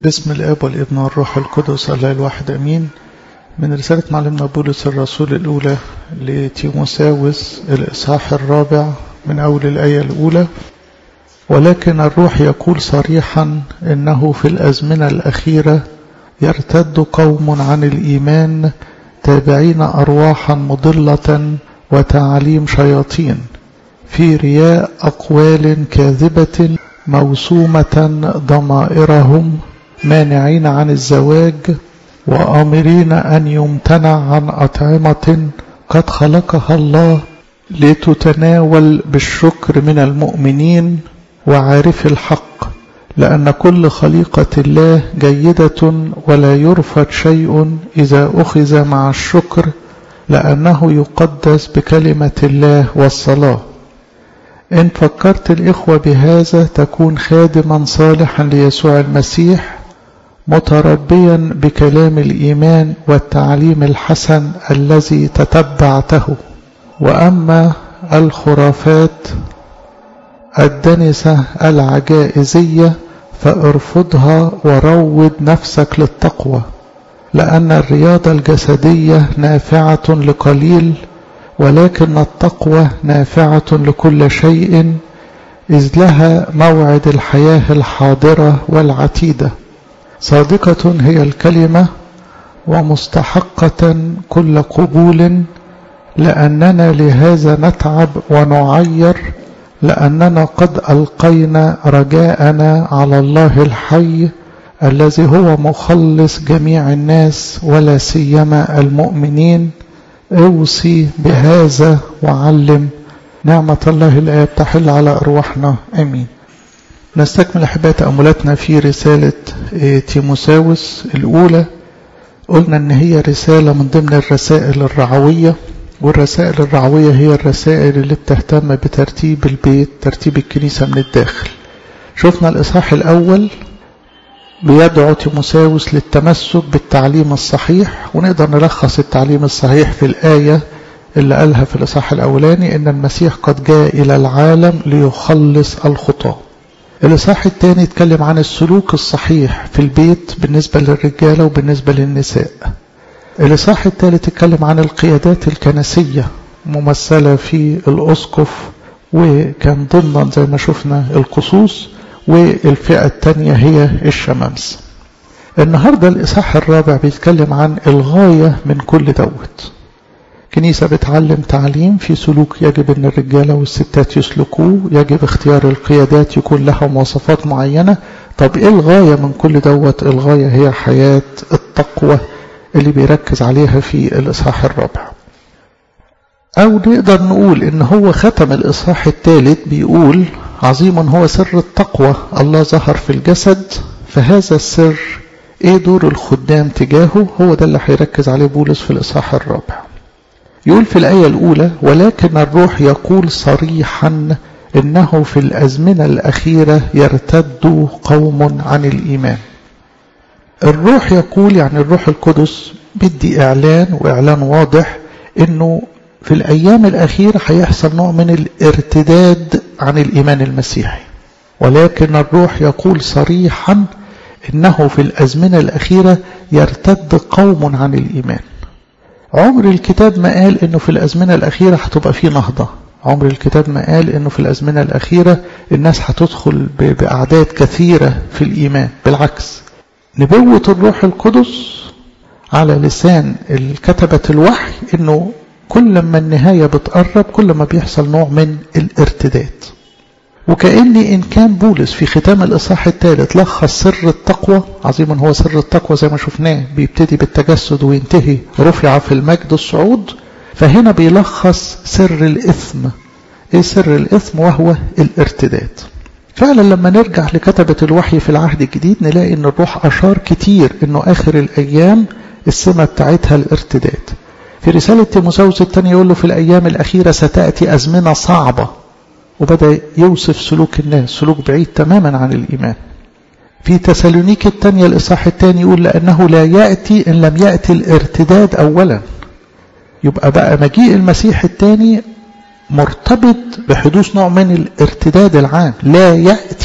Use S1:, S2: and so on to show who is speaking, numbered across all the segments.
S1: باسم الآب والابن والروح القدس الله الواحد أمين. من رسالة معلمنا بولس الرسول الأولى لتيموثاوس الإصحاح 4 من أول الآية الأولى. ولكن الروح يقول صريحا إنه في الأزمنة الأخيرة يرتد قوم عن الإيمان تابعين أرواحا مضلة وتعاليم شياطين في رياء أقوال كاذبة موسومة ضمائرهم مانعين عن الزواج وآمرين أن يمتنع عن أطعمة قد خلقها الله لتتناول بالشكر من المؤمنين وعارف الحق، لأن كل خليقة الله جيدة ولا يرفض شيء إذا أخذ مع الشكر، لأنه يقدس بكلمة الله والصلاة. إن فكرت الإخوة بهذا تكون خادما صالحا ليسوع المسيح، متربيا بكلام الإيمان والتعليم الحسن الذي تتبعته. وأما الخرافات الدنسة العجائزية فارفضها وروض نفسك للتقوى، لأن الرياضة الجسدية نافعة لقليل، ولكن التقوى نافعة لكل شيء، إذ لها موعد الحياة الحاضرة والعتيدة. صادقة هي الكلمة ومستحقة كل قبول، لأننا لهذا نتعب ونعير، لأننا قد ألقينا رجاءنا على الله الحي الذي هو مخلص جميع الناس ولا سيما المؤمنين. اوصي بهذا وعلم. نعمة الله الآب تحل على أرواحنا آمين. نستكمل أحباء تأملاتنا في رسالة تيموثاوس الأولى. قلنا أن هي رسالة من ضمن الرسائل الرعوية، والرسائل الرعوية هي الرسائل اللي بتهتم بترتيب البيت، ترتيب الكنيسة من الداخل. شفنا الإصحاح الأول بيدعو تيموثاوس للتمسك بالتعليم الصحيح، ونقدر نلخص التعليم الصحيح في الآية اللي قالها في الإصحاح الأولاني إن المسيح قد جاء إلى العالم ليخلص الخطاة. الإصحاح الثاني يتكلم عن السلوك الصحيح في البيت بالنسبة للرجالة وبالنسبة للنساء. الإصحاح الثالث يتكلم عن القيادات الكنسية ممثلة في الأسقف، وكان ضمن زي ما شفنا القصوص، والفئة الثانية هي الشمامسة. النهاردة الإصحاح الرابع بيتكلم عن الغاية من كل دوت. كنيسة بتعلم تعليم في سلوك يجب أن الرجالة والستات يسلكوه، يجب اختيار القيادات يكون لها مواصفات معينة. طب إيه الغاية من كل دوت؟ الغاية هي حياة التقوى اللي بيركز عليها في الإصحاح الرابع. أو نقدر نقول إن هو ختم الإصحاح الثالث بيقول عظيم هو سر التقوى، الله ظهر في الجسد، فهذا السر إيه دور الخدام تجاهه؟ هو ده اللي هيركز عليه بولس في الإصحاح الرابع. يقول في الآية الأولى ولكن الروح يقول صريحا إنه في الأزمنة الأخيرة يرتد قوم عن الإيمان. الروح يقول يعني الروح القدس بدي إعلان، وإعلان واضح إنه في الأيام الأخيرة هيحصل نوع من الارتداد عن الإيمان المسيحي. ولكن الروح يقول صريحا إنه في الأزمنة الأخيرة يرتد قوم عن الإيمان. عمر الكتاب ما قال إنه في الأزمنة الأخيرة هتبقى فيه نهضة. عمر الكتاب ما قال إنه في الأزمنة الأخيرة الناس هتدخل بأعداد كثيرة في الإيمان. بالعكس، نبوة الروح القدس على لسان الكتبة الوحي إنه كل ما النهاية بتقرب كل ما بيحصل نوع من الارتداد. وكأني إن كان بولس في ختام الإصحاح الثالث لخص سر التقوى، عظيما هو سر التقوى زي ما شفناه بيبتدي بالتجسد وينتهي رفع في المجد الصعود، فهنا بيلخص سر الإثم. إيه سر الإثم؟ وهو الارتداد. فعلا لما نرجع لكتبة الوحي في العهد الجديد نلاقي إن الروح أشار كتير إنه آخر الأيام السمة بتاعتها الارتداد. في رسالة تيموثاوس الثانية يقول له في الأيام الأخيرة ستأتي أزمنة صعبة، وبدأ يوصف سلوك الناس، سلوك بعيد تماما عن الإيمان. في تسالونيك الثانية الإصحاح الثاني يقول لأنه لا يأتي إن لم يأتي الارتداد أولا. يبقى بقى مجيء المسيح الثاني مرتبط بحدوث نوع من الارتداد العام. لا يأتي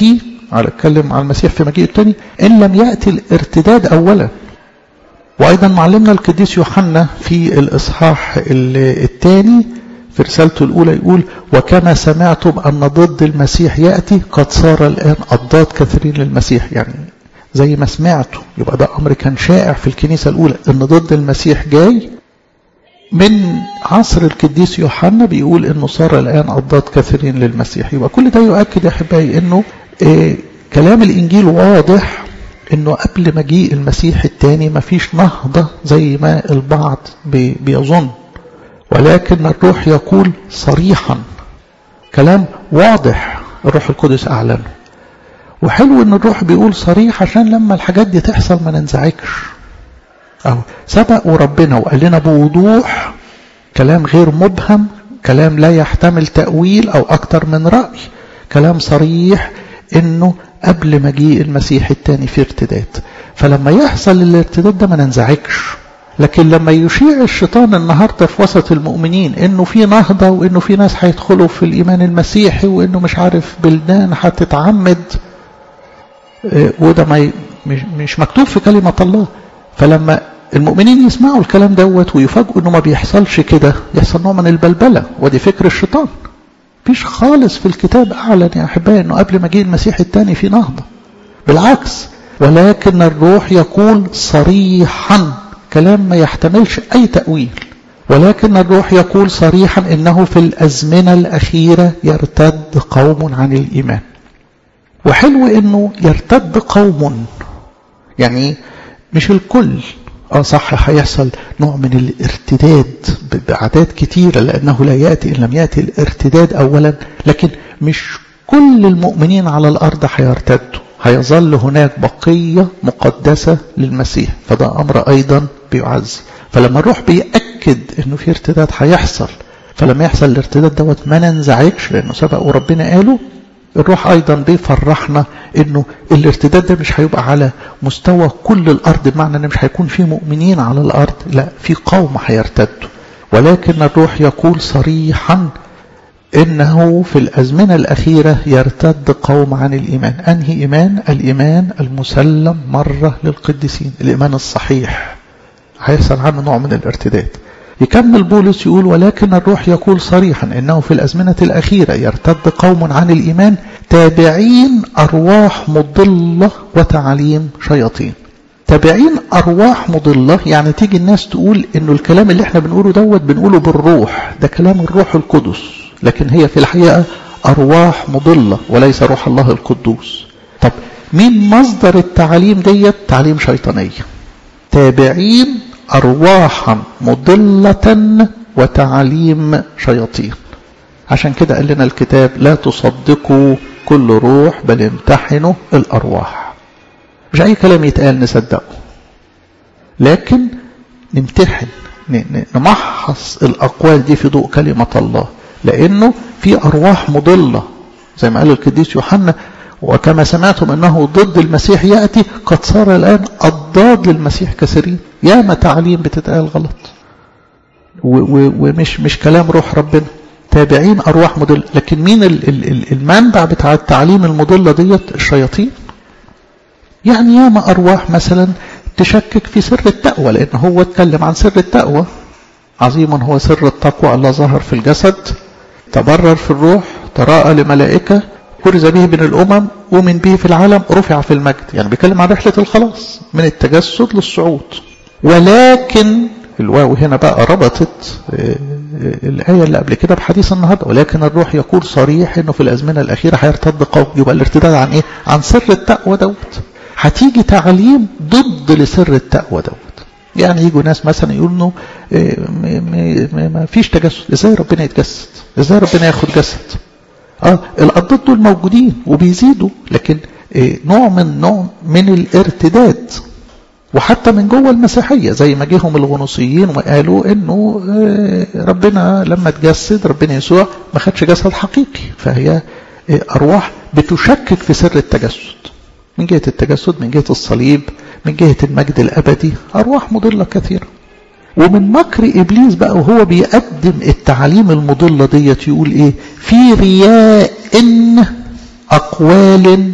S1: على اتكلم عن المسيح في مجيء الثاني، إن لم يأتي الارتداد أولا. وأيضا معلمنا القديس يوحنا في الإصحاح الثاني في رسالته الأولى يقول: وكما سمعتم أن ضد المسيح يأتي قد صار الآن أضداد كثيرين للمسيح. يعني زي ما سمعتوا، يبقى ده أمر كان شائع في الكنيسة الأولى إن ضد المسيح جاي. من عصر القديس يوحنا بيقول إنه صار الآن أضداد كثيرين للمسيح. يبقى كل ده يؤكد يا أحبائي إنه كلام الإنجيل واضح إنه قبل مجيء المسيح الثاني مفيش نهضة زي ما البعض بيظن، ولكن الروح يقول صريحا، كلام واضح الروح القدس أعلنه. وحلو إن الروح بيقول صريح عشان لما الحاجات دي تحصل ما ننزعجش. أو سبق وربنا وقال لنا بوضوح، كلام غير مبهم، كلام لا يحتمل تأويل أو أكتر من رأي، كلام صريح إنه قبل مجيء المسيح الثاني في ارتداد. فلما يحصل الارتداد ده ما ننزعجش. لكن لما يشيع الشيطان النهارده في وسط المؤمنين انه في نهضه وانه في ناس هيدخلوا في الايمان المسيحي وانه مش عارف بلدان هتتعمد، وده مش مكتوب في كلمه الله. فلما المؤمنين يسمعوا الكلام دوت ويفاجئوا انه ما بيحصلش كده، يحصل نوع من البلبله، ودي فكر الشيطان. مفيش خالص في الكتاب اعلن يا احبائي انه قبل مجيء المسيح الثاني في نهضه، بالعكس. ولكن الروح يقول صريحا، كلام ما يحتملش أي تأويل. ولكن الروح يقول صريحا إنه في الأزمنة الأخيرة يرتد قوم عن الإيمان. وحلو إنه يرتد قوم، يعني مش الكل. صح، هيحصل نوع من الارتداد بأعداد كتيرة، لأنه لا يأتي إن لم يأتي الارتداد أولا. لكن مش كل المؤمنين على الأرض هيرتدوا، هيظل هناك بقية مقدسة للمسيح، فده أمر أيضا بيعزي. فلما الروح بيأكد إنه في ارتداد هيحصل، فلما يحصل الارتداد دوت ما ننزعجش، لأنه سبق وربنا قاله. الروح أيضا بيفرحنا إنه الارتداد ده مش هيبقى على مستوى كل الأرض، بمعنى إن مش هيكون في مؤمنين على الأرض، لا، في قوم هيرتدوا. ولكن الروح يقول صريحا إنه في الأزمنة الأخيرة يرتد قوم عن الإيمان. أنهي إيمان؟ الإيمان المسلم مرة للقديسين، الإيمان الصحيح، هيحصل عنه نوع من الارتداد. يكمل بولس يقول: ولكن الروح يقول صريحا إنه في الأزمنة الأخيرة يرتد قوم عن الإيمان تابعين أرواح مضلة وتعاليم شياطين. تابعين أرواح مضلة، يعني تيجي الناس تقول إنه الكلام اللي احنا بنقوله دوت بنقوله بالروح، ده كلام الروح القدس، لكن هي في الحقيقة أرواح مضلة وليس روح الله القدوس. طب مين مصدر التعاليم ديت؟ تعليم شيطانية. تابعين أرواحا مضلة وتعاليم شياطين. عشان كده قال لنا الكتاب: لا تصدقوا كل روح بل امتحنوا الأرواح. مش أي كلام يتقال نصدقه، لكن نمتحن، نمحص الأقوال دي في ضوء كلمة الله، لأنه في أرواح مضلة زي ما قال القديس يوحنا: وكما سمعتم أنه ضد المسيح يأتي قد صار الآن أضداد للمسيح كثيرين. ياما تعليم بتتقال غلط ومش كلام روح ربنا. تابعين أرواح مضلة. لكن مين المنبع بتاع التعليم المضلة ديت؟ الشياطين. يعني ياما أرواح مثلا تشكك في سر التقوى، لأن هو اتكلم عن سر التقوى: عظيما هو سر التقوى، الله ظهر في الجسد، تبرر في الروح، تراءى لملائكة، كرز به بين الأمم، ومن به في العالم، رفع في المجد. يعني بيتكلم عن رحلة الخلاص من التجسد للصعود. ولكن الواو هنا بقى ربطت الآية اللي قبل كده بحديث النهارده: ولكن الروح يقول صريح إنه في الأزمنة الأخيرة هيرتد قوم. يبقى الارتداد عن إيه؟ عن سر التقوى دوت. هتيجي تعليم ضد لسر التقوى دوت. يعني يجوا ناس مثلا يقولوا ما فيش تجسد. ازاي ربنا يتجسد؟ ازاي ربنا ياخد جسد؟ الأضداد دول موجودين وبيزيدوا، لكن نوع من الارتداد. وحتى من جوه المسيحية زي ما جيهم الغنوصيين وقالوا انه ربنا لما تجسد ربنا يسوع ما خدش جسد حقيقي. فهي أرواح بتشكك في سر التجسد، من جهة التجسد، من جهة الصليب، من جهة المجد الأبدي. أرواح مضلة كثيرة. ومن مكر إبليس بقى وهو بيقدم التعاليم المضلة ديت يقول إيه؟ في رياء أقوال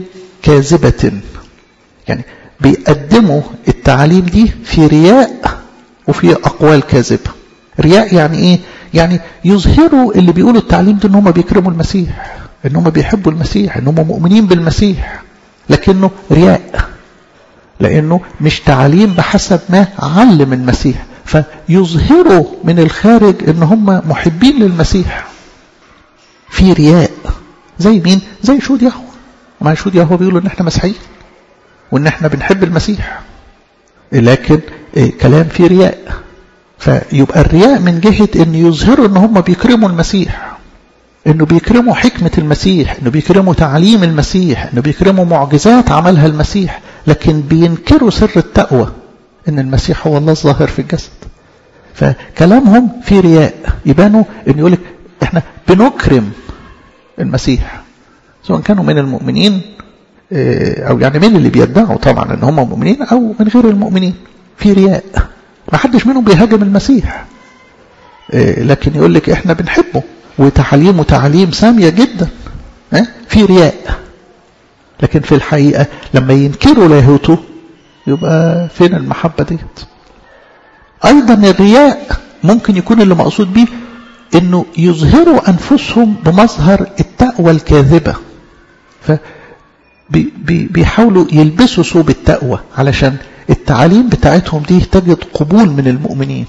S1: كاذبة. يعني بيقدموا التعاليم دي في رياء وفي أقوال كاذبة. رياء يعني إيه؟ يعني يظهروا اللي بيقولوا التعليم ده إن هم بيكرموا المسيح، إن هم بيحبوا المسيح، إن هم مؤمنين بالمسيح، لكنه رياء، لأنه مش تعليم بحسب ما علم المسيح، فيظهروا من الخارج إن هم محبين للمسيح في رياء. زي مين؟ زي شهود يهوه. ما شهود يهوه بيقولوا إن إحنا مسيحيين وإن إحنا بنحب المسيح، لكن كلام فيه رياء. فيبقى الرياء من جهة إن يظهروا إن هم بيكرموا المسيح، إنه بيكرموا حكمة المسيح، إنه بيكرموا تعليم المسيح، إنه بيكرموا معجزات عملها المسيح، لكن بينكروا سر التقوى، إن المسيح هو الله الظاهر في الجسد. فكلامهم في رياء، يبانوا إن يقولك إحنا بنكرم المسيح، سواء كانوا من المؤمنين أو يعني من اللي بيدعوا طبعا إن هم مؤمنين أو من غير المؤمنين. في رياء، ما حدش منهم بيهاجم المسيح، لكن يقول لك إحنا بنحبه وتعليمه تعليم سامية جدا، في رياء. لكن في الحقيقة لما ينكروا لاهوته يبقى فين المحبة ديت؟ أيضا الرياء ممكن يكون اللي مقصود به إنه يظهروا أنفسهم بمظهر التقوى الكاذبة، فبيحاولوا يلبسوا ثوب التقوى علشان التعاليم بتاعتهم دي تجد قبول من المؤمنين.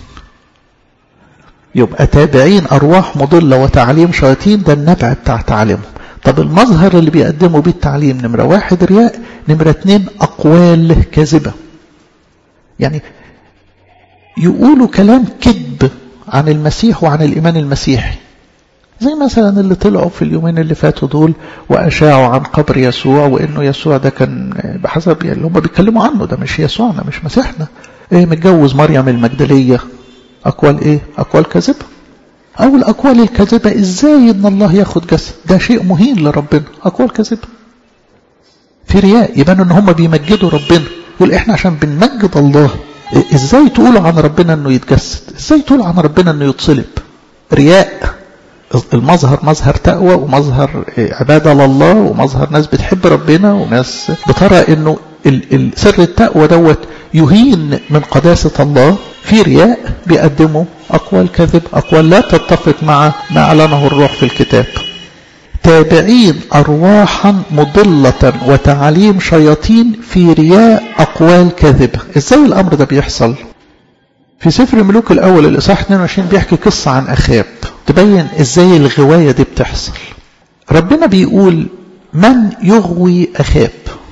S1: يبقى تابعين أرواح مضلة وتعليم شياطين، ده النبع بتاع تعليمهم. طب المظهر اللي بيقدموا بيه التعليم، نمرة 1 رياء، نمرة 2 أقوال كاذبة. يعني يقولوا كلام كذب عن المسيح وعن الإيمان المسيحي، زي مثلا اللي طلعوا في اليومين اللي فاتوا دول وأشاعوا عن قبر يسوع، وإنه يسوع ده كان بحسب اللي هم بيتكلموا عنه ده مش يسوعنا، مش مسيحنا، متجوز مريم المجدلية. أقوال أقوال كاذبة. أو الأقوال الكاذبة، إزاي إن الله ياخد جسد؟ ده شيء مهين لربنا. أقوال كاذبة في رياء، يبانوا إن هم بيمجدوا ربنا. يقول إحنا عشان بنمجد الله، إزاي تقولوا عن ربنا إنه يتجسد؟ إزاي تقولوا عن ربنا إنه يتصلب؟ رياء. المظهر مظهر تقوى ومظهر عبادة لله ومظهر ناس بتحب ربنا وناس بترى إنه سر التقوى دوت يهين من قداسة الله. في رياء بيقدموا أقوال كذب، أقوال لا تتفق مع ما أعلنه الروح في الكتاب. تابعين أرواحا مضلة وتعاليم شياطين في رياء أقوال كذبة. إزاي الأمر ده بيحصل؟ في سفر الملوك الأول الإصحاح 22 بيحكي قصة عن أخاب تبين إزاي الغواية دي بتحصل. ربنا بيقول من يغوي أخاب؟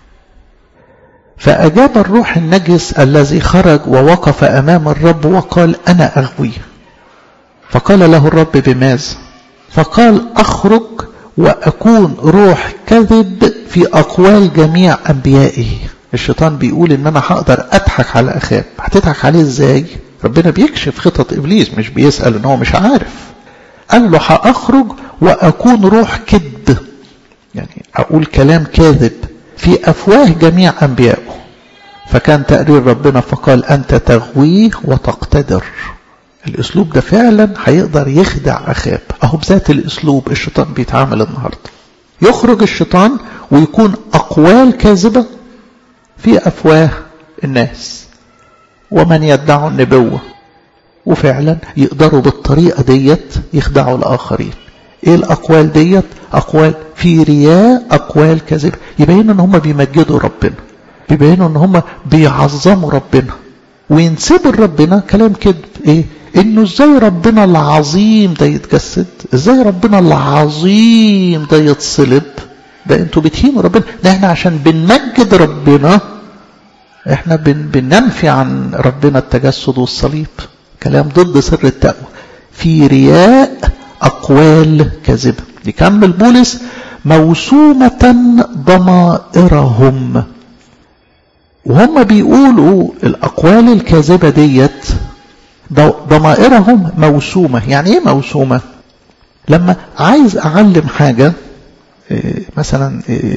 S1: فأجاب الروح النجس الذي خرج ووقف أمام الرب وقال أنا أغوي. فقال له الرب بماذا؟ فقال أخرج وأكون روح كذب في أقوال جميع أنبيائه. الشيطان بيقول إن أنا هقدر أضحك على أخاب. هتضحك عليه إزاي؟ ربنا بيكشف خطط إبليس، مش بيسأل إن هو مش عارف. قال له هأخرج وأكون روح كذب، يعني أقول كلام كاذب في أفواه جميع أنبيائه. فكان تقرير ربنا فقال أنت تغويه وتقتدر. الأسلوب ده فعلا هيقدر يخدع أخاب. أهو بذات الأسلوب الشيطان بيتعامل النهاردة. يخرج الشيطان ويكون أقوال كاذبة في أفواه الناس ومن يدعوا النبوة، وفعلا يقدروا بالطريقة ديت يخدعوا الآخرين. إيه الأقوال ديت؟ أقوال في رياء، أقوال كاذبة، يبينوا أن هم بيمجدوا ربنا، بيبينوا أن هم بيعظموا ربنا وينسبوا لربنا كلام كذب. إنه إزاي ربنا العظيم ده يتجسد؟ إزاي ربنا العظيم ده يتصلب؟ ده أنتوا بتهينوا ربنا. ده إحنا عشان بنمجد ربنا إحنا بننفي عن ربنا التجسد والصليب. كلام ضد سر التقوى. في رياء أقوال كاذبة. يكمل بولس موسومة ضمائرهم. وهم بيقولوا الأقوال الكاذبة ديت ضمائرهم موسومة. يعني ايه موسومة؟ لما عايز أعلم حاجة مثلا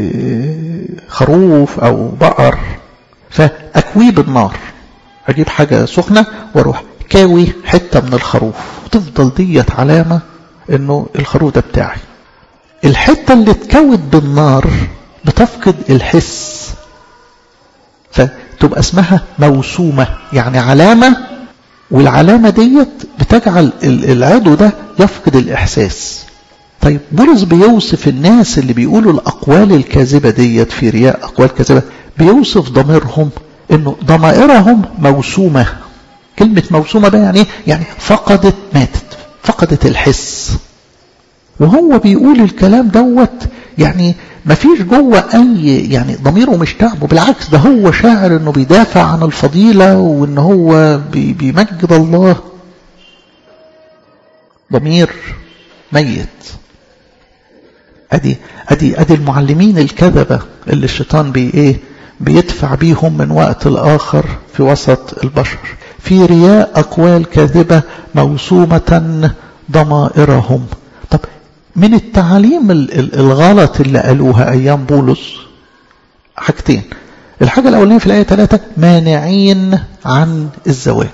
S1: خروف أو بقر فأكويه بالنار، أجيب حاجة سخنة واروح كاوي حتة من الخروف، وتفضل ديت علامة انه الخروف ده بتاعي. الحتة اللي اتكوت بالنار بتفقد الحس، فتبقى اسمها موسومة، يعني علامة، والعلامة ديت بتجعل العضو ده يفقد الإحساس. طيب بولس بيوصف الناس اللي بيقولوا الأقوال الكاذبة ديت في رياء أقوال كاذبة، بيوصف ضميرهم إنه ضمائرهم موسومة. كلمة موسومة بقى يعني يعني ماتت، فقدت الحس. وهو بيقول الكلام دوت يعني ما فيش جوه أي يعني ضميره مش تعبه، بالعكس ده هو شاعر إنه بيدافع عن الفضيلة وإن هو بيمجد الله. ضمير ميت. أدي المعلمين الكذبة اللي الشيطان بيدفع بيهم من وقت الآخر في وسط البشر. في رياء أقوال كاذبة موسومة ضمائرهم. طب من التعاليم الغلط اللي قالوها أيام بولس حاجتين. الحاجة الأولانية في الآية 3 مانعين عن الزواج.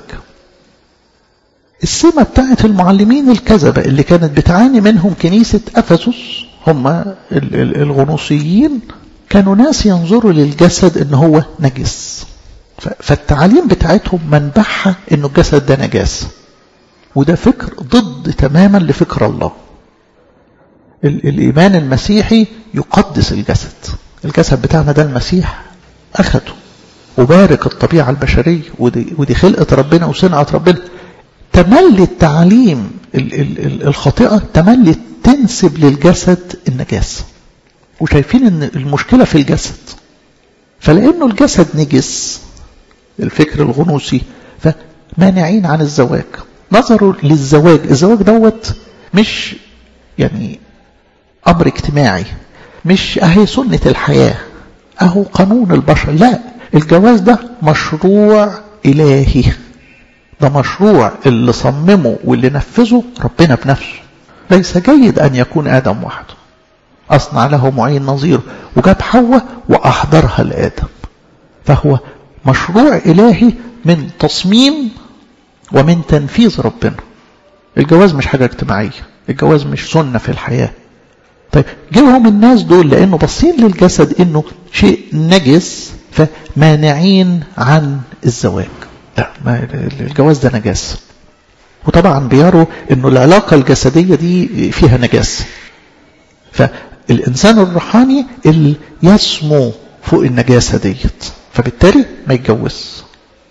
S1: السمة بتاعت المعلمين الكذبة اللي كانت بتعاني منهم كنيسة أفسس، هم الغنوصيين، كانوا ناس ينظروا للجسد إن هو نجس، فالتعاليم بتاعتهم منبعها إنه الجسد ده نجاس، وده فكر ضد تماما لفكر الله. الإيمان المسيحي يقدس الجسد بتاعنا ده المسيح أخده وبارك الطبيعة البشرية، ودي خلقة ربنا وصنعة ربنا. تملي التعاليم الخاطئة تملي تنسب للجسد النجاسة، وشايفين ان المشكلة في الجسد، فلأنه الجسد نجس الفكر الغنوصي فمانعين عن الزواج. نظروا للزواج، الزواج دوت مش يعني أمر اجتماعي، مش أهي سنة الحياة، أهو قانون البشر، لا، الجواز ده مشروع إلهي، ده مشروع اللي صممه واللي نفذه ربنا بنفسه. ليس جيد أن يكون آدم وحده، أصنع له معين نظيره، وجاب حواء وأحضرها لآدم. فهو مشروع إلهي من تصميم ومن تنفيذ ربنا. الجواز مش حاجة اجتماعية، الجواز مش سنة في الحياة. طيب جيهم الناس دول لأنه بصين للجسد إنه شيء نجس فمانعين عن الزواج. لا، الجواز ده نجاسة، وطبعا بيروا إنه العلاقة الجسدية دي فيها نجاسة، فالإنسان الروحاني اللي يسمو فوق النجاسة ديت، فبالتالي ما يتجوز.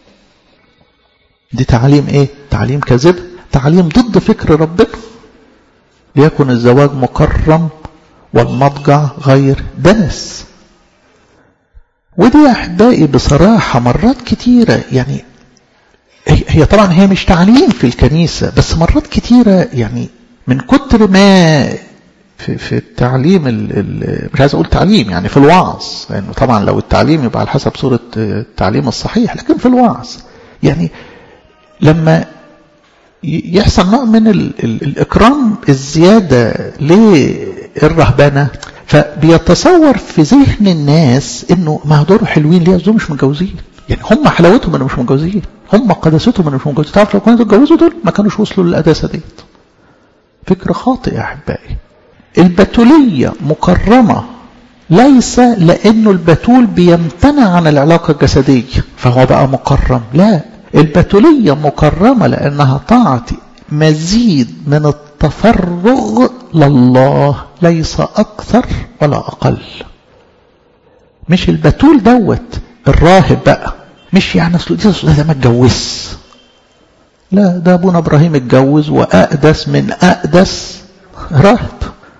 S1: دي تعليم ايه؟ تعليم كذب، تعليم ضد فكر ربنا. ليكن الزواج مكرم والمضجع غير دنس. ودي يا احبائي بصراحة مرات كتيرة، يعني هي طبعا هي مش تعليم في الكنيسة، بس مرات كتيرة يعني من كتر ما في التعليم مش عايز اقول تعليم يعني في الوعظ، لانه يعني طبعا لو التعليم يبقى على حسب صورة التعليم الصحيح، لكن في الوعظ يعني لما يحصل نوع من الإكرام الزيادة للرهبانة، فبيتصور في ذهن الناس إنه ما دول حلوين ليه، دول مش متجوزين، يعني هم حلاوتهم إنه مش متجوزين، هم قداستهم إنه مش متجوزين. تعرف لو كانوا اتجوزوا دول ما كانوش وصلوا للقداسة ديت. فكر خاطئ يا أحبائي. البتولية مكرمة ليس لأنه البتول بيمتنع عن العلاقة الجسدية فهو بقى مكرم، لا، البتولية مكرمة لأنها تعطي مزيد من التفرغ لله، ليس أكثر ولا أقل. مش البتول دوت الراهب بقى، مش يعني ده ما اتجوز، لا، ده أبونا إبراهيم اتجوز وأقدس من أقدس راهب.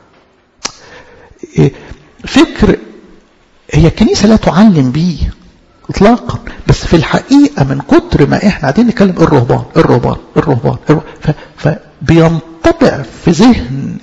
S1: فكر هي الكنيسة لا تعلم بيه اطلاقا، بس في الحقيقة من كتر ما احنا قاعدين نتكلم الرهبان فبينطبع في ذهن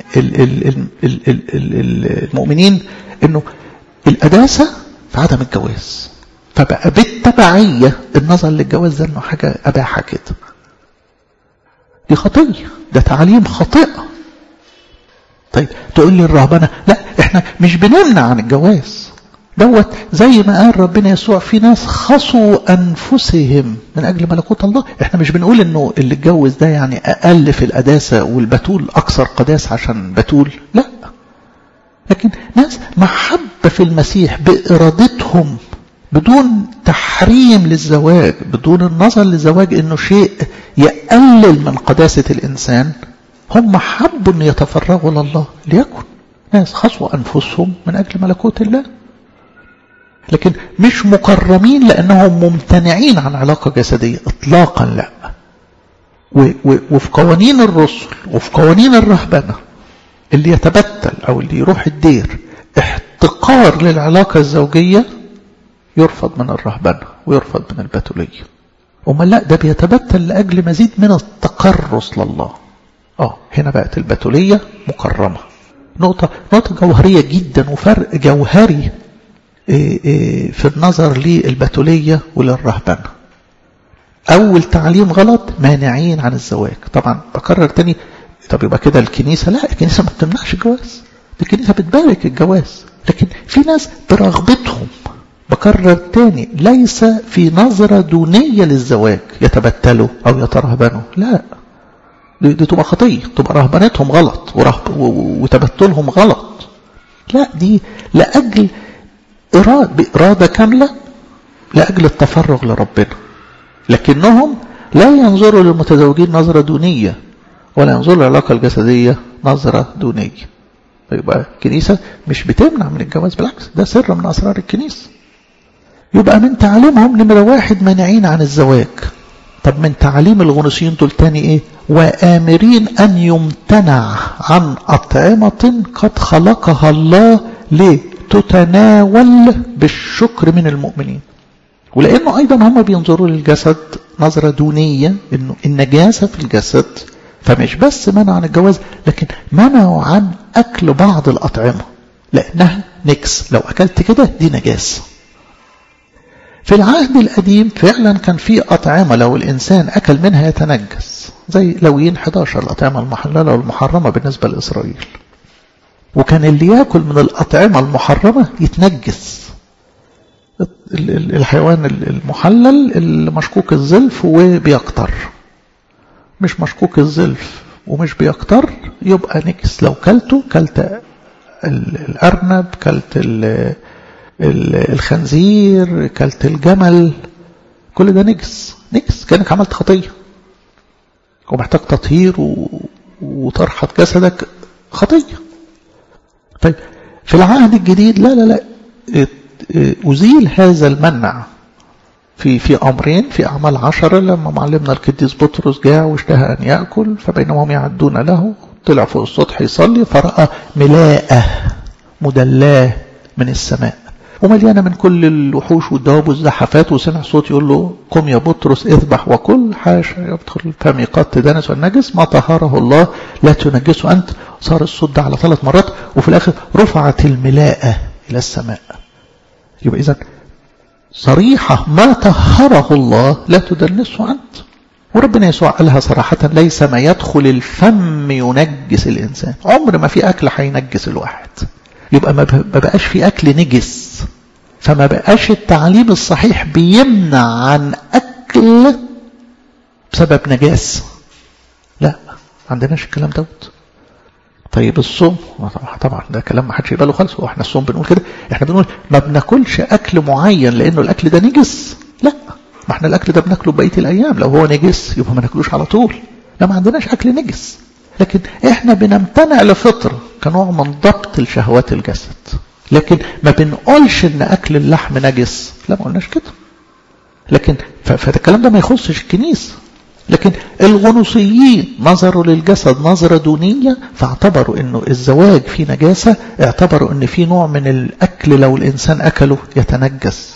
S1: المؤمنين انه القداسة في عدم الجواز، فبقى بالتبعية النظر للجواز ده انه حاجة اباحة كده. دي خطية، ده تعليم خاطئة. طيب تقول لي الرهبنة لا، احنا مش بنمنع عن الجواز دوت، زي ما قال ربنا يسوع في ناس خصوا أنفسهم من أجل ملكوت الله. احنا مش بنقول انه اللي اتجوز ده يعني أقل في القداسة والبتول أكثر قداسة عشان بتول، لا، لكن ناس محب المحبة في المسيح بإرادتهم بدون تحريم للزواج، بدون النظر للزواج انه شيء يقلل من قداسة الانسان، هم حبوا ان يتفرغوا لله ليكن ناس خصوا انفسهم من اجل ملكوت الله، لكن مش مكرمين لانهم ممتنعين عن علاقة جسدية اطلاقا، لا. وفي قوانين الرسل وفي قوانين الرهبنة اللي يتبتل او اللي يروح الدير احتقار للعلاقة الزوجية يرفض من الرهبنة ويرفض من البتولية. وما لا، ده بيتبتل لأجل مزيد من التقرص لله. هنا بقت البتولية مكرمة. نقطة جوهرية جدا وفرق جوهري في النظر للبتولية وللرهبنة. أول تعليم غلط، مانعين عن الزواج. طبعا بكرر تاني، طب يبقى كده الكنيسة، لا، الكنيسة ما بتمنعش الجواز، الكنيسة بتبارك الجواز، لكن في ناس برغبتهم، بكرر تاني، ليس في نظرة دونية للزواج يتبتلوا أو يترهبنوا، لا، دي تبقى خطية، تبقى رهبنتهم غلط وتبتلهم غلط، لا، دي لأجل إرادة كاملة لأجل التفرغ لربنا. لكنهم لا ينظروا للمتزوجين نظرة دونية ولا ينظروا للعلاقة الجسدية نظرة دونية. يبقى الكنيسة مش بتمنع من الجواز، بالعكس، ده سر من أسرار الكنيسة. يبقى من تعليمهم نمرة 1 مانعين عن الزواج. طب من تعليم الغنوصيين دول تاني ايه؟ وآمرين أن يمتنع عن أطعمة قد خلقها الله لتتناول بالشكر من المؤمنين. ولأنه أيضا هم بينظروا للجسد نظرة دونية، إنه النجاسة في الجسد، فمش بس منع عن الجواز، لكن منعوا عن أكل بعض الأطعمة لأنها نكس، لو أكلت كده دي نجاسة. في العهد القديم فعلا كان في أطعمة لو الإنسان أكل منها يتنجس، زي لويين 11 الأطعمة المحللة والمحرمة بالنسبة لإسرائيل. وكان اللي يأكل من الأطعمة المحرمة يتنجس. الحيوان المحلل اللي مشكوك الزلف وبيقطر، مش مشكوك الزلف ومش بيقطر يبقى نجس. لو كلته، كلت الأرنب، كلت الخنزير، كلت الجمل، كل ده نجس، كأنك عملت خطية ومحتاج تطهير وطرحة جسدك خطية. طيب في العهد الجديد لا أزيل هذا المنع في أمرين، في أعمال 10 لما معلمنا القديس بطرس جاء واشتهى أن يأكل، فبينما هم يعدون له طلع فوق السطح يصلي فرأى ملاءة مدلاه من السماء ومليانة من كل الوحوش والدواب والزحفات، وسمع صوت يقول له قم يا بطرس اذبح وكل، حاشا يدخل فمي قد تدنس والنجس ما طهره الله لا تنجسه أنت. صار الصوت ده على 3 مرات، وفي الآخر رفعت الملاءة إلى السماء. يبقى إذن صريحة، ما طهره الله لا تدنسه أنت. وربنا يسوع قالها صراحة، ليس ما يدخل الفم ينجس الإنسان. عمر ما في أكل هينجس الواحد. يبقى ما بقاش في أكل نجس، فما بقاش التعليم الصحيح بيمنع عن أكل بسبب نجاس، لا، ما عندناش الكلام دوت. طيب الصوم، طبعا ده كلام ما حدش يقبله خالص. واحنا الصوم بنقول كده، احنا بنقول ما بناكلش أكل معين لأنه الأكل ده نجس، لا، ما احنا الأكل ده بناكله بقية الأيام، لو هو نجس يبقى ما ناكلوش على طول، لا، ما عندناش أكل نجس. لكن احنا بنمتنع لفطر كنوع من ضبط الشهوات الجسد، لكن ما بنقولش ان اكل اللحم نجس، لا، ما قلناش كده. لكن فالكلام ده ما يخصش الكنيسة. لكن الغنوصيين نظروا للجسد نظرة دونية، فاعتبروا انه الزواج فيه نجاسة، اعتبروا ان فيه نوع من الاكل لو الانسان اكله يتنجس.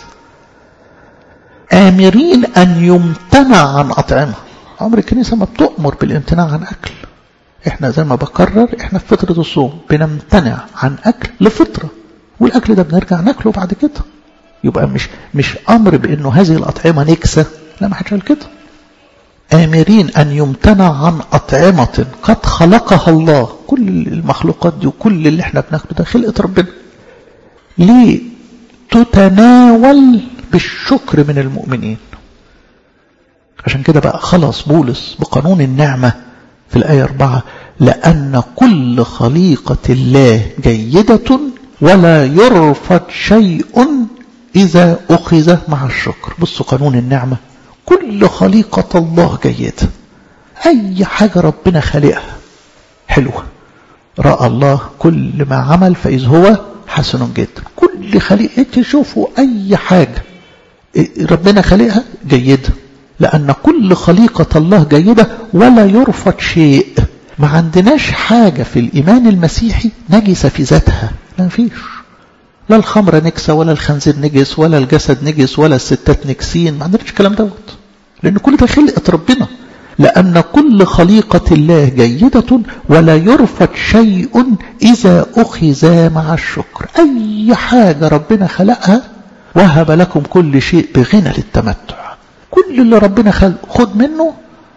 S1: آمرين ان يمتنع عن اطعمة. عمر الكنيسة ما بتؤمر بالامتناع عن اكل. احنا زي ما بكرر، احنا في فترة الصوم بنمتنع عن اكل لفترة، والاكل ده بنرجع ناكله بعد كده. يبقى مش امر بانه هذه الاطعمة نكسة، لا، ما حدش قال كده. آمرين ان يمتنع عن اطعمة قد خلقها الله. كل المخلوقات دي وكل اللي احنا بناكله ده خلقة ربنا، ليه تتناول بالشكر من المؤمنين. عشان كده بقى خلص بولس بقانون النعمة في الآية 4: لأن كل خليقة الله جيدة ولا يرفض شيء إذا أخذ مع الشكر. بصوا قانون النعمة، كل خليقة الله جيدة. أي حاجة ربنا خلقها حلوة، رأى الله كل ما عمل فإذ هو حسن جدا. كل خليقة تشوفوا أي حاجة ربنا خلقها جيدة، لأن كل خليقة الله جيدة ولا يرفض شيء. ما عندناش حاجة في الإيمان المسيحي نجسة في ذاتها، لا فيش. لا الخمرة نجسة ولا الخنزير نجس ولا الجسد نجس ولا الستات نجسين، ما عندناش الكلام دوت، لأن كل ده خلقة ربنا. لأن كل خليقة الله جيدة ولا يرفض شيء إذا أخذ مع الشكر. أي حاجة ربنا خلقها وهب لكم كل شيء بغنى للتمتع. كل اللي ربنا خلق خد منه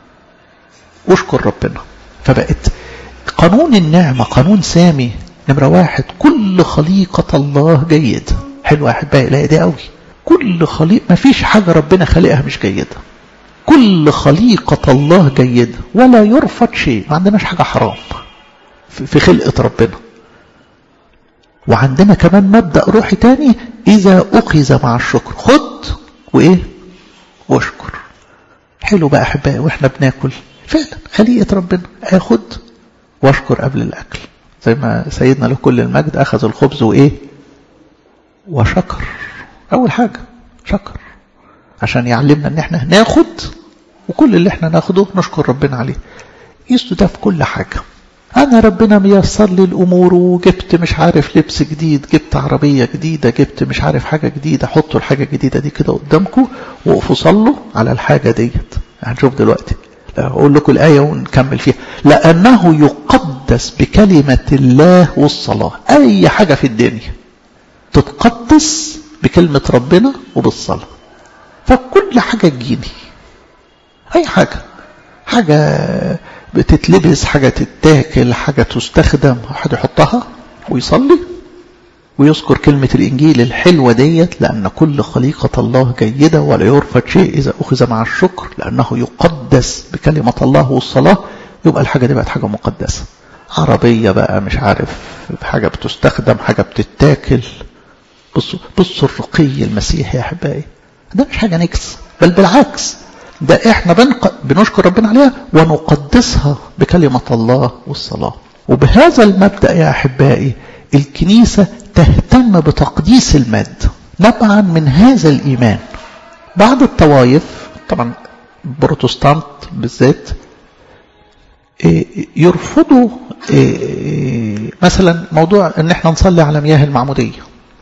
S1: واشكر ربنا. فبقت قانون النعمة قانون سامي. نمرة واحد، كل خليقة الله جيدة. حلو أحبائي، لا ده قوي. كل خليقة، ما فيش حاجة ربنا خلقها مش جيدة. كل خليقة الله جيدة ولا يرفض شيء. ما عندناش حاجة حرام في خلقة ربنا. وعندنا كمان مبدأ روحي تاني، إذا أخذ مع الشكر. خد وإيه واشكر. حلو بقى أحبائي، وإحنا بناكل فعلا خليقة ربنا، أخد واشكر قبل الأكل. زي ما سيدنا له كل المجد أخذ الخبز وإيه وشكر. أول حاجة شكر، عشان يعلمنا ان احنا ناخد، وكل اللي احنا ناخده نشكر ربنا عليه. يسدو ده في كل حاجة. انا ربنا ميسر لي الامور، وجبت مش عارف لبس جديد، جبت عربية جديدة، جبت مش عارف حاجة جديدة. حطوا الحاجة الجديدة دي كده قدامكم وقفوا صلوا على الحاجة ديت. هنشوف دلوقتي، اقول لكم الآية ونكمل فيها. لأنه يقدس بكلمة الله والصلاة. اي حاجة في الدنيا تتقدس بكلمة ربنا وبالصلاة. فكل حاجة تجيني، أي حاجة بتتلبس، حاجة تتاكل، حاجة تستخدم، حد يحطها ويصلي ويذكر كلمة الإنجيل الحلوة ديت. لأن كل خليقة الله جيدة ولا يرفض شيء إذا أخذ مع الشكر، لأنه يقدس بكلمة الله والصلاة. يبقى الحاجة دي بقت حاجة مقدسة. عربية بقى مش عارف، حاجة بتستخدم، حاجة بتتاكل. بصوا الرقي المسيحي يا أحبائي، ده مش حاجة نكس، بل بالعكس، ده احنا بنشكر ربنا عليها ونقدسها بكلمة الله والصلاة. وبهذا المبدأ يا أحبائي الكنيسة تهتم بتقديس المادة نبعا من هذا الإيمان. بعض الطوائف طبعا بروتستانت بالذات يرفضوا مثلا موضوع ان احنا نصلي على مياه المعمودية.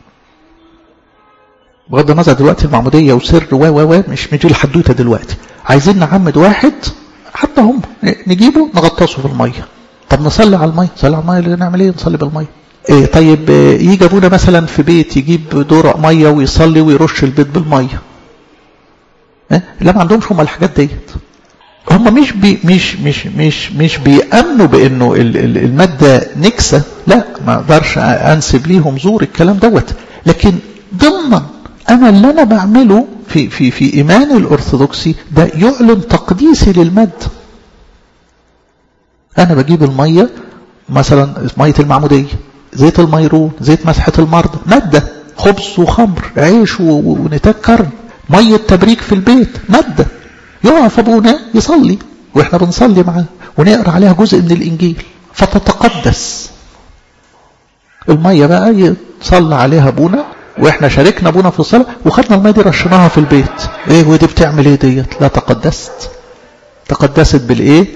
S1: بغض النظر دلوقتي المعمودية وسر مش دي الحدوته دلوقتي. عايزين نعمد واحد، حتى هم نجيبه نغطسه في المية. طب نصلي على المية، نصلي على المية اللي نعمل ايه؟ نصلي بالمية. طيب يجي ابونا مثلا في بيت يجيب دورق مية ويصلي ويرش البيت بالمية. لا ما عندهمش هم الحاجات ديت. هم مش بيأمنوا بانه المادة نكسة. لا ما اقدرش انسب ليهم زور الكلام دوت. لكن ضمن اللي انا بعمله في ايمان الارثوذكسي ده يعلن تقديسي للمادة. انا بجيب المية مثلا مية المعمودية، زيت الميرون، زيت مسحة المرضى، مادة، خبز وخمر، عيش ونتاج كرم، مية تبريك في البيت، مادة. يقف ابونا يصلي واحنا بنصلي معاه ونقرأ عليها جزء من الانجيل فتتقدس. المية بقى يصلى عليها ابونا واحنا شاركنا ابونا في الصلاة وخدنا المية دي رشناها في البيت. ايه ودي بتعمل ايه ديت؟ لا تقدست بالايه؟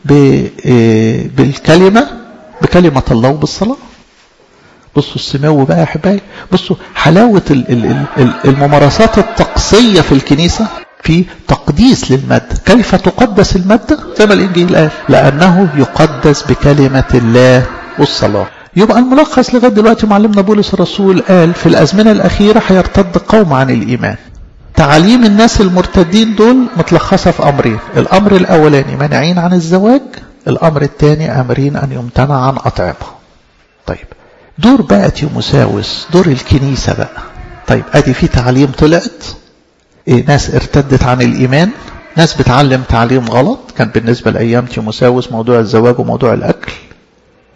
S1: بالكلمة، بكلمة الله وبالصلاة. بصوا السماوي بقى يا احبائي، بصوا حلاوة الممارسات الطقسية في الكنيسة في تقديس للمادة. كيف تقدس المادة؟ زي ما الانجيل قال لأنه يقدس بكلمة الله والصلاة. يبقى الملخص لغاية دلوقتي معلمنا بولس الرسول قال في الأزمنة الأخيرة هيرتد قوم عن الإيمان. تعاليم الناس المرتدين دول متلخصة في أمرين. الأمر الأولاني مانعين عن الزواج، الأمر الثاني أمرين أن يمتنع عن أطعمة. طيب دور بقى تيموساوس، دور الكنيسة بقى. طيب أدي في تعليم طلعت، ناس ارتدت عن الإيمان، ناس بتعلم تعليم غلط. كان بالنسبة لأيام تيموساوس موضوع الزواج وموضوع الأكل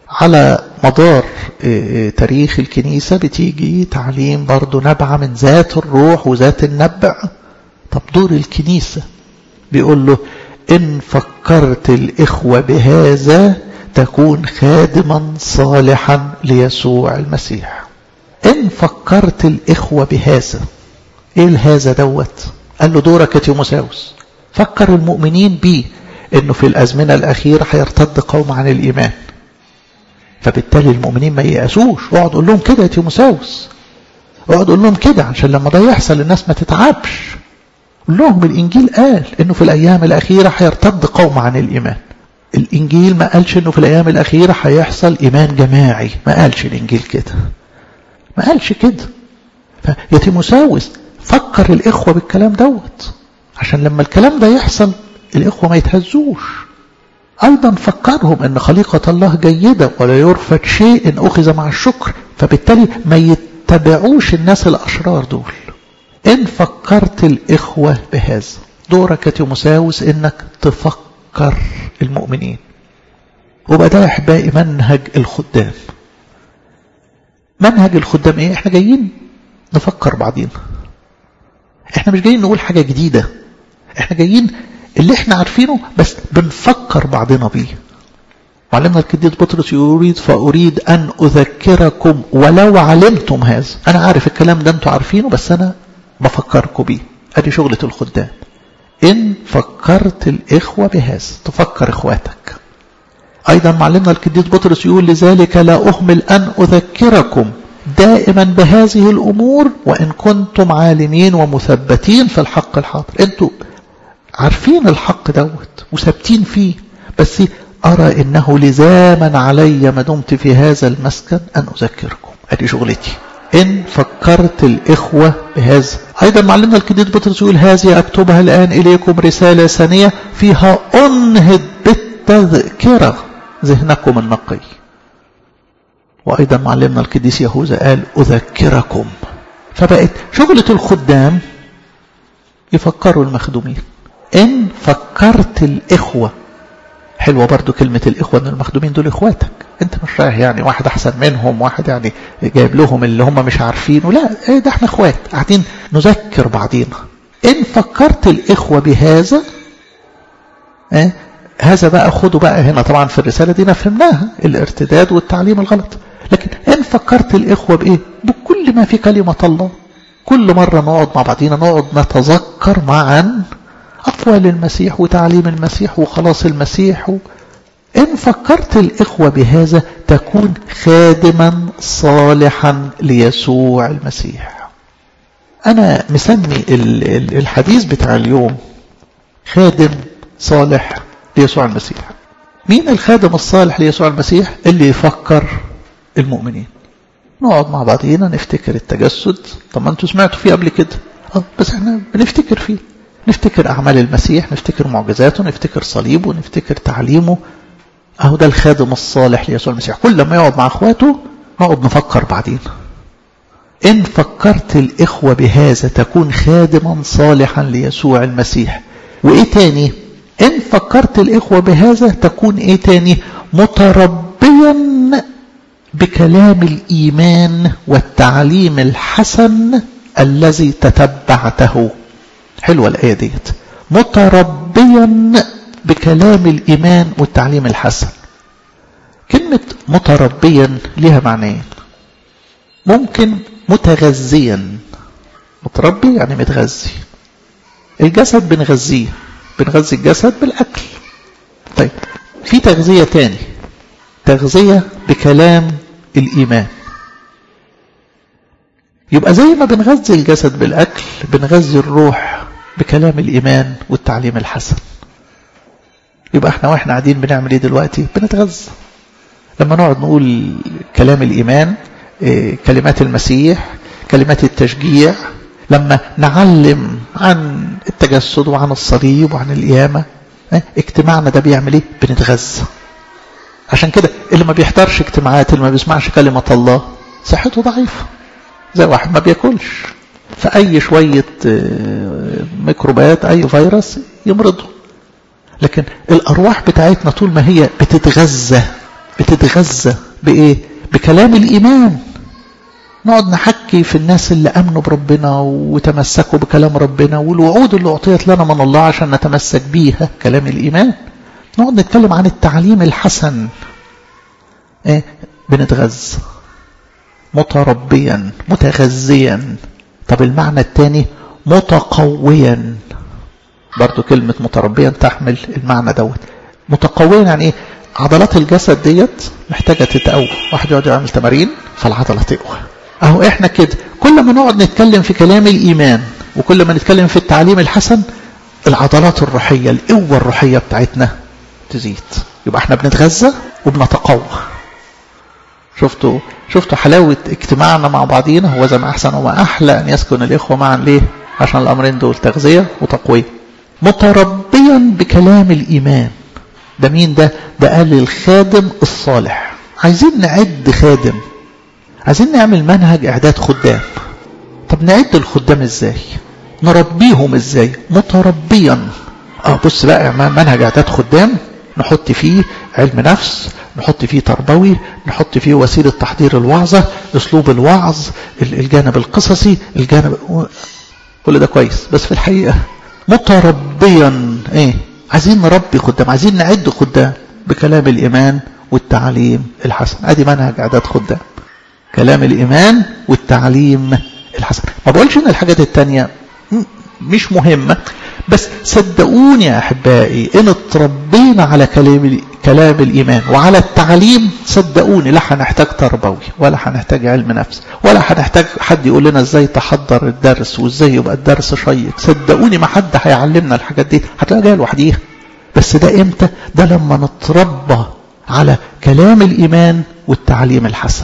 S1: على مدار تاريخ الكنيسة بتيجي تعليم برضو نبع من ذات الروح وذات النبع. طب دور الكنيسة بيقول له إن فكرت الإخوة بهذا تكون خادما صالحا ليسوع المسيح. إن فكرت الإخوة بهذا، إيه الهذا دوت؟ قال له دورك يا تيموثاوس، فكر المؤمنين بيه إنه في الأزمنة الأخيرة هيرتد قوم عن الإيمان، فبالتالي المؤمنين ما ييأسوش. اقعد قول لهم كده يا تيموثاوس، اقعد قول لهم كده عشان لما ده يحصل الناس ما تتعبش. قول لهم الإنجيل قال إنه في الأيام الأخيرة هيرتد قوم عن الإيمان. الإنجيل ما قالش إنه في الأيام الأخيرة هيحصل إيمان جماعي، ما قالش الإنجيل كده، ما قالش كده. فيا تيموثاوس فكر الإخوة بالكلام دوت عشان لما الكلام ده يحصل الإخوة ما يتهزوش. أيضا فكرهم أن خليقة الله جيدة ولا يرفض شيء إن أخذ مع الشكر، فبالتالي ما يتبعوش الناس الأشرار دول. إن فكرت الإخوة بهذا، دورك يا تيموثاوس إنك تفكر المؤمنين. وبدأ أحبائي منهج الخدام. منهج الخدام إيه؟ إحنا جايين نفكر بعضين، إحنا مش جايين نقول حاجة جديدة، إحنا جايين اللي إحنا عارفينه بس بنفكر بعضنا بيه. معلمنا القديس بطرس يريد فأريد أن أذكركم ولو علمتم هذا. أنا عارف الكلام ده أنتوا عارفينه بس أنا بفكركم بيه. أدي شغلة الخدام. إن فكرت الإخوة بهذا، تفكر إخواتك. أيضا معلمنا القديس بطرس يقول لذلك لا أهمل أن أذكركم دائما بهذه الأمور وإن كنتم عالمين ومثبتين في الحق الحاضر. أنتوا عارفين الحق دوت وثابتين فيه، بس أرى إنه لزاما علي ما دمت في هذا المسكن أن أذكركم. أدي شغلتي. إن فكرت الإخوة بهذا. أيضا معلمنا القديس بطرس يقول هذه أكتبها الآن إليكم رسالة ثانية فيها أنهض بالتذكرة ذهنكم النقي. وأيضا معلمنا القديس يهوذا قال أذكركم. فبقت شغلة الخدام يفكروا المخدومين. إن فكرت الإخوة. حلوة برضو كلمة الإخوة، أن المخدومين دول إخواتك. أنت مش رايح يعني واحد أحسن منهم، واحد يعني جايب لهم اللي هم مش عارفينه، لا، إيه ده، احنا إخوات قاعدين نذكر بعضينا. إن فكرت الإخوة بهذا، هذا بقى خدوا بقى هنا طبعا في الرسالة دي فهمناها الارتداد والتعليم الغلط. لكن إن فكرت الإخوة بإيه؟ بكل ما في كلمة الله. كل مرة نقعد مع بعضينا نقعد نتذكر معا أقوال المسيح وتعليم المسيح وخلاص المسيح. إن فكرت الإخوة بهذا تكون خادما صالحا ليسوع المسيح. أنا مسمي الحديث بتاع اليوم خادم صالح ليسوع المسيح. مين الخادم الصالح ليسوع المسيح؟ اللي يفكر المؤمنين. نقعد مع بعضينا نفتكر التجسد. طب ما انتوا سمعتوا فيه قبل كده، بس احنا بنفتكر فيه، نفتكر أعمال المسيح، نفتكر معجزاته، نفتكر صليبه، نفتكر تعليمه. أهو ده الخادم الصالح ليسوع المسيح. كل ما يقعد مع أخواته نقعد نفكر بعدين. إن فكرت الإخوة بهذا تكون خادما صالحا ليسوع المسيح. وإيه تاني؟ إن فكرت الإخوة بهذا تكون إيه تاني؟ متربيا بكلام الإيمان والتعليم الحسن الذي تتبعته. حلوة الآية ديت، متربيا بكلام الإيمان والتعليم الحسن. كلمة متربيا لها معنيين. ممكن متغذيا. متربي يعني متغذي. الجسد بنغذيه، بنغذي الجسد بالأكل. طيب في تغذية تاني، تغذية بكلام الإيمان. يبقى زي ما بنغذي الجسد بالأكل بنغذي الروح بكلام الإيمان والتعليم الحسن. يبقى احنا واحنا قاعدين بنعمل ايه دلوقتي؟ بنتغذى. لما نقعد نقول كلام الإيمان، كلمات المسيح، كلمات التشجيع، لما نعلم عن التجسد وعن الصليب وعن القيامة، اجتماعنا ده بيعمل ايه؟ بنتغذى. عشان كده اللي ما بيحضرش اجتماعات، اللي ما بيسمعش كلمة الله، صحته ضعيفة، زي واحد ما بياكلش، فأي شوية ميكروبات أي فيروس يمرضه. لكن الأرواح بتاعتنا طول ما هي بتتغذى بتتغذى بإيه؟ بكلام الإيمان. نقعد نحكي في الناس اللي أمنوا بربنا وتمسكوا بكلام ربنا والوعود اللي أعطيت لنا من الله عشان نتمسك بيها، كلام الإيمان. نقعد نتكلم عن التعليم الحسن، إيه؟ بنتغذى متربيا متغذيا. طب المعنى الثاني متقويا، برضو كلمة متربيا تحمل المعنى دوت. متقويا يعني ايه؟ عضلات الجسد ديت محتاجة تتقوى. واحد يقعد يعمل تمارين فالعضلة تقوى. اهو احنا كده كل ما نقعد نتكلم في كلام الإيمان وكل ما نتكلم في التعليم الحسن، العضلات الروحية، القوة الروحية بتاعتنا تزيد. يبقى احنا بنتغذى وبنتقوى. شفتوا حلاوة اجتماعنا مع بعضينا. هو زي ما أحسن وما أحلى أن يسكن الإخوة معا. ليه؟ عشان الأمرين دول، تغذية وتقوية. متربيا بكلام الإيمان. ده مين ده؟ ده قال الخادم الصالح. عايزين نعد خادم، عايزين نعمل منهج إعداد خدام. طب نعد الخدام إزاي؟ نربيهم إزاي؟ متربيا. بص بقى، منهج إعداد خدام نحط فيه علم نفس، نحط فيه تربوي، نحط فيه وسيلة تحضير الوعظة، أسلوب الوعظ، الجانب القصصي، الجانب كل ده كويس. بس في الحقيقة متربيا ايه؟ عايزين نربي خدام، عايزين نعد خدام بكلام الإيمان والتعليم الحسن. ادي منهج اعداد خدام، كلام الإيمان والتعليم الحسن. ما بقولش ان الحاجات التانية مش مهمة، بس صدقوني يا أحبائي إن اتربينا على كلام الإيمان وعلى التعليم، صدقوني لا هنحتاج تربوي ولا هنحتاج علم نفس ولا هنحتاج حد يقول لنا ازاي تحضر الدرس وازاي يبقى الدرس شيق. صدقوني ما حد هيعلمنا الحاجات دي، هتلاقيها جايه لوحديها. بس ده امتى؟ ده لما نتربى على كلام الإيمان والتعليم الحسن.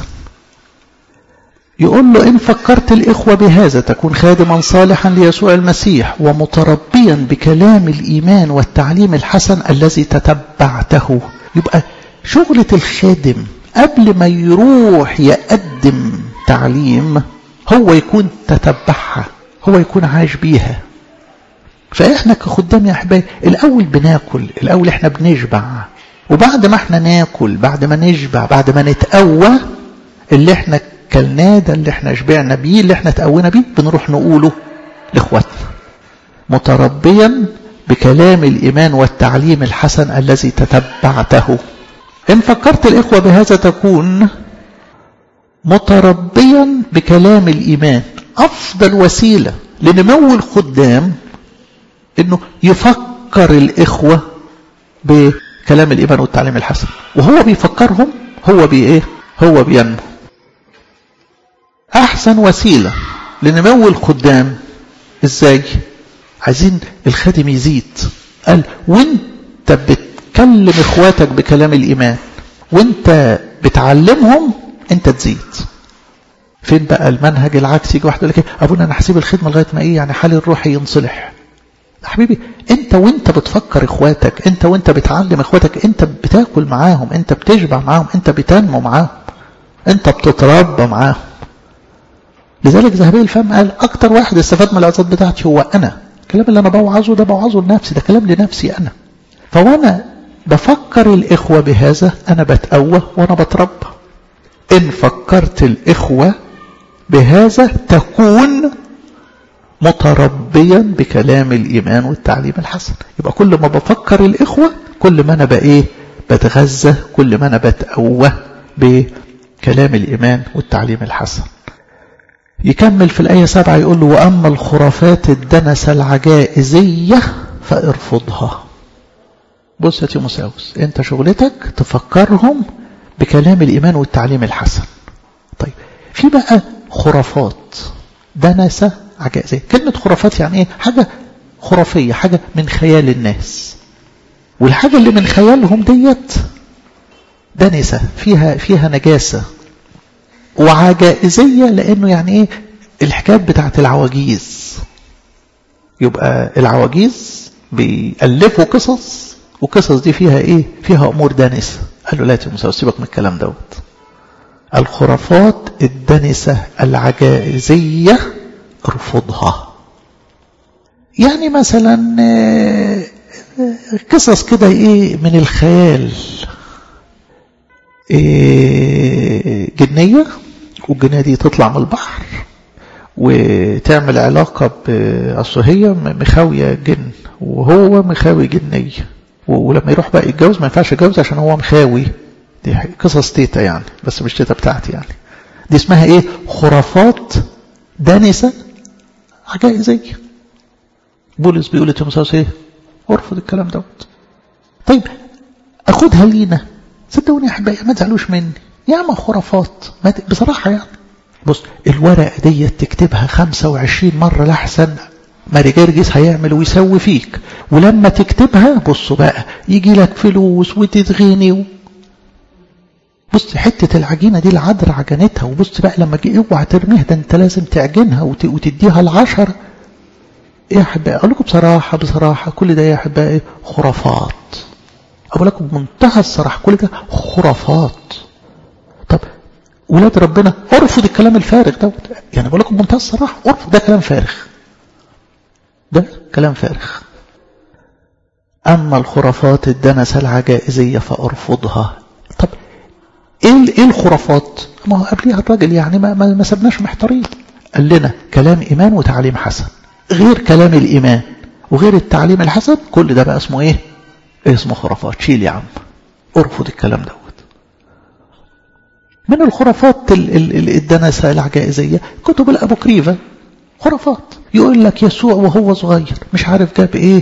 S1: يقول له إن فكرت الإخوة بهذا تكون خادما صالحا ليسوع المسيح ومتربيا بكلام الإيمان والتعليم الحسن الذي تتبعته. يبقى شغلة الخادم قبل ما يروح يقدم تعليم هو يكون تتبعها، هو يكون عايش بيها. فإحنا كخدام يا أحبائي الأول بناكل، الأول إحنا بنشبع، وبعد ما إحنا ناكل، بعد ما نشبع، بعد ما نتقوى، اللي إحنا كلناه ده اللي احنا شبعنا بيه اللي احنا تقوينا بيه بنروح نقوله لاخواتنا. متربيا بكلام الإيمان والتعليم الحسن الذي تتبعته. إن فكرت الإخوة بهذا تكون متربيا بكلام الإيمان. أفضل وسيلة لنمو الخدام إنه يفكر الإخوة بكلام الإيمان والتعليم الحسن، وهو بيفكرهم هو هو بينمو. أحسن وسيلة لنمو الخدام إزاي؟ عايزين الخادم يزيد. قال وانت بتكلم إخواتك بكلام الإيمان وانت بتعلمهم انت تزيد. فين بقى المنهج العكسي؟ يجي واحد يقول لك أبونا أنا هسيب الخدمة لغاية ما يعني حالي الروحي ينصلح. حبيبي انت وانت بتفكر إخواتك، انت وانت بتعلم إخواتك، انت بتاكل معاهم، انت بتشبع معاهم، انت بتنمو معاهم، انت بتتربى معاهم. لذلك ذهبي الفم قال أكتر واحد استفاد من العظات بتاعتي هو أنا. الكلام اللي أنا بوعظه ده بوعظه لنفسي، ده كلام لنفسي أنا. فوانا بفكر الإخوة بهذا أنا بتقوى وأنا بتربى. إن فكرت الإخوة بهذا تكون متربيا بكلام الإيمان والتعليم الحسن. يبقى كل ما بفكر الإخوة كل ما أنا بتغذى، كل ما أنا بتقوى بكلام الإيمان والتعليم الحسن. يكمل في الآية 7 يقول له وأما الخرافات الدنسة العجائزية فارفضها. بص يا تيموثاوس، انت شغلتك تفكرهم بكلام الإيمان والتعليم الحسن. طيب في بقى خرافات دنسة عجائزية. كلمة خرافات يعني ايه؟ حاجة خرافية، حاجة من خيال الناس، والحاجة اللي من خيالهم ديت دنسة، فيها نجاسة. وعجائزية لأنه يعني إيه؟ الحكايات بتاعت العواجيز. يبقى العواجيز بيألفوا قصص، وقصص دي فيها إيه؟ فيها أمور دانسة. قال له لا تيموثاوس سيبك من الكلام دوت. الخرافات الدانسة العجائزية ارفضها. يعني مثلا قصص كده إيه من الخيال، جنية، والجنية دي تطلع من البحر وتعمل علاقة أصل هي مخاوية جن وهو مخاوي جنية، ولما يروح بقى يتجوز ما ينفعش يتجوز عشان هو مخاوي. دي قصص تيتا يعني، بس مش تيتا بتاعتي يعني. دي اسمها ايه؟ خرافات دانسة عجائزية. بولس بيقول لتيموثاوس ايه؟ ارفض الكلام دوت. طيب اخدها لينا، صدقوني يا احبائي ما تزعلوش مني يا ما خرافات بصراحة يعني. بص الورقة دي تكتبها 25 مرة لحسن ماري جرجس هيعمل ويسوي فيك، ولما تكتبها بصوا بقى يجي لك فلوس وتتغني بص حتة العجينة دي العذر عجنتها، وبص بقى لما جي اوعى ترميها، ده انت لازم تعجنها وتديها 10. يا احبائي اقول لكم بصراحة كل ده يا احبائي خرافات. اقول لكم بمنتهى الصراحة كل ده خرافات. طب ولاد ربنا ارفض الكلام الفارغ ده يعني، بقول لكم بمنتهى الصراحة ارفض، ده كلام فارغ، ده كلام فارغ. اما الخرافات الدنسة العجائزية فارفضها. طب ايه الخرافات؟ ما هو قبليها الراجل يعني ما سبناش محتارين، قال لنا كلام ايمان وتعليم حسن. غير كلام الايمان وغير التعليم الحسن كل ده بقى اسمه ايه؟ اسمه خرافات. شيل يا عم، ارفض الكلام دوت. من الخرافات الدنسة العجائزية كتب الابوكريفة، خرافات. يقول لك يسوع وهو صغير مش عارف جاب ايه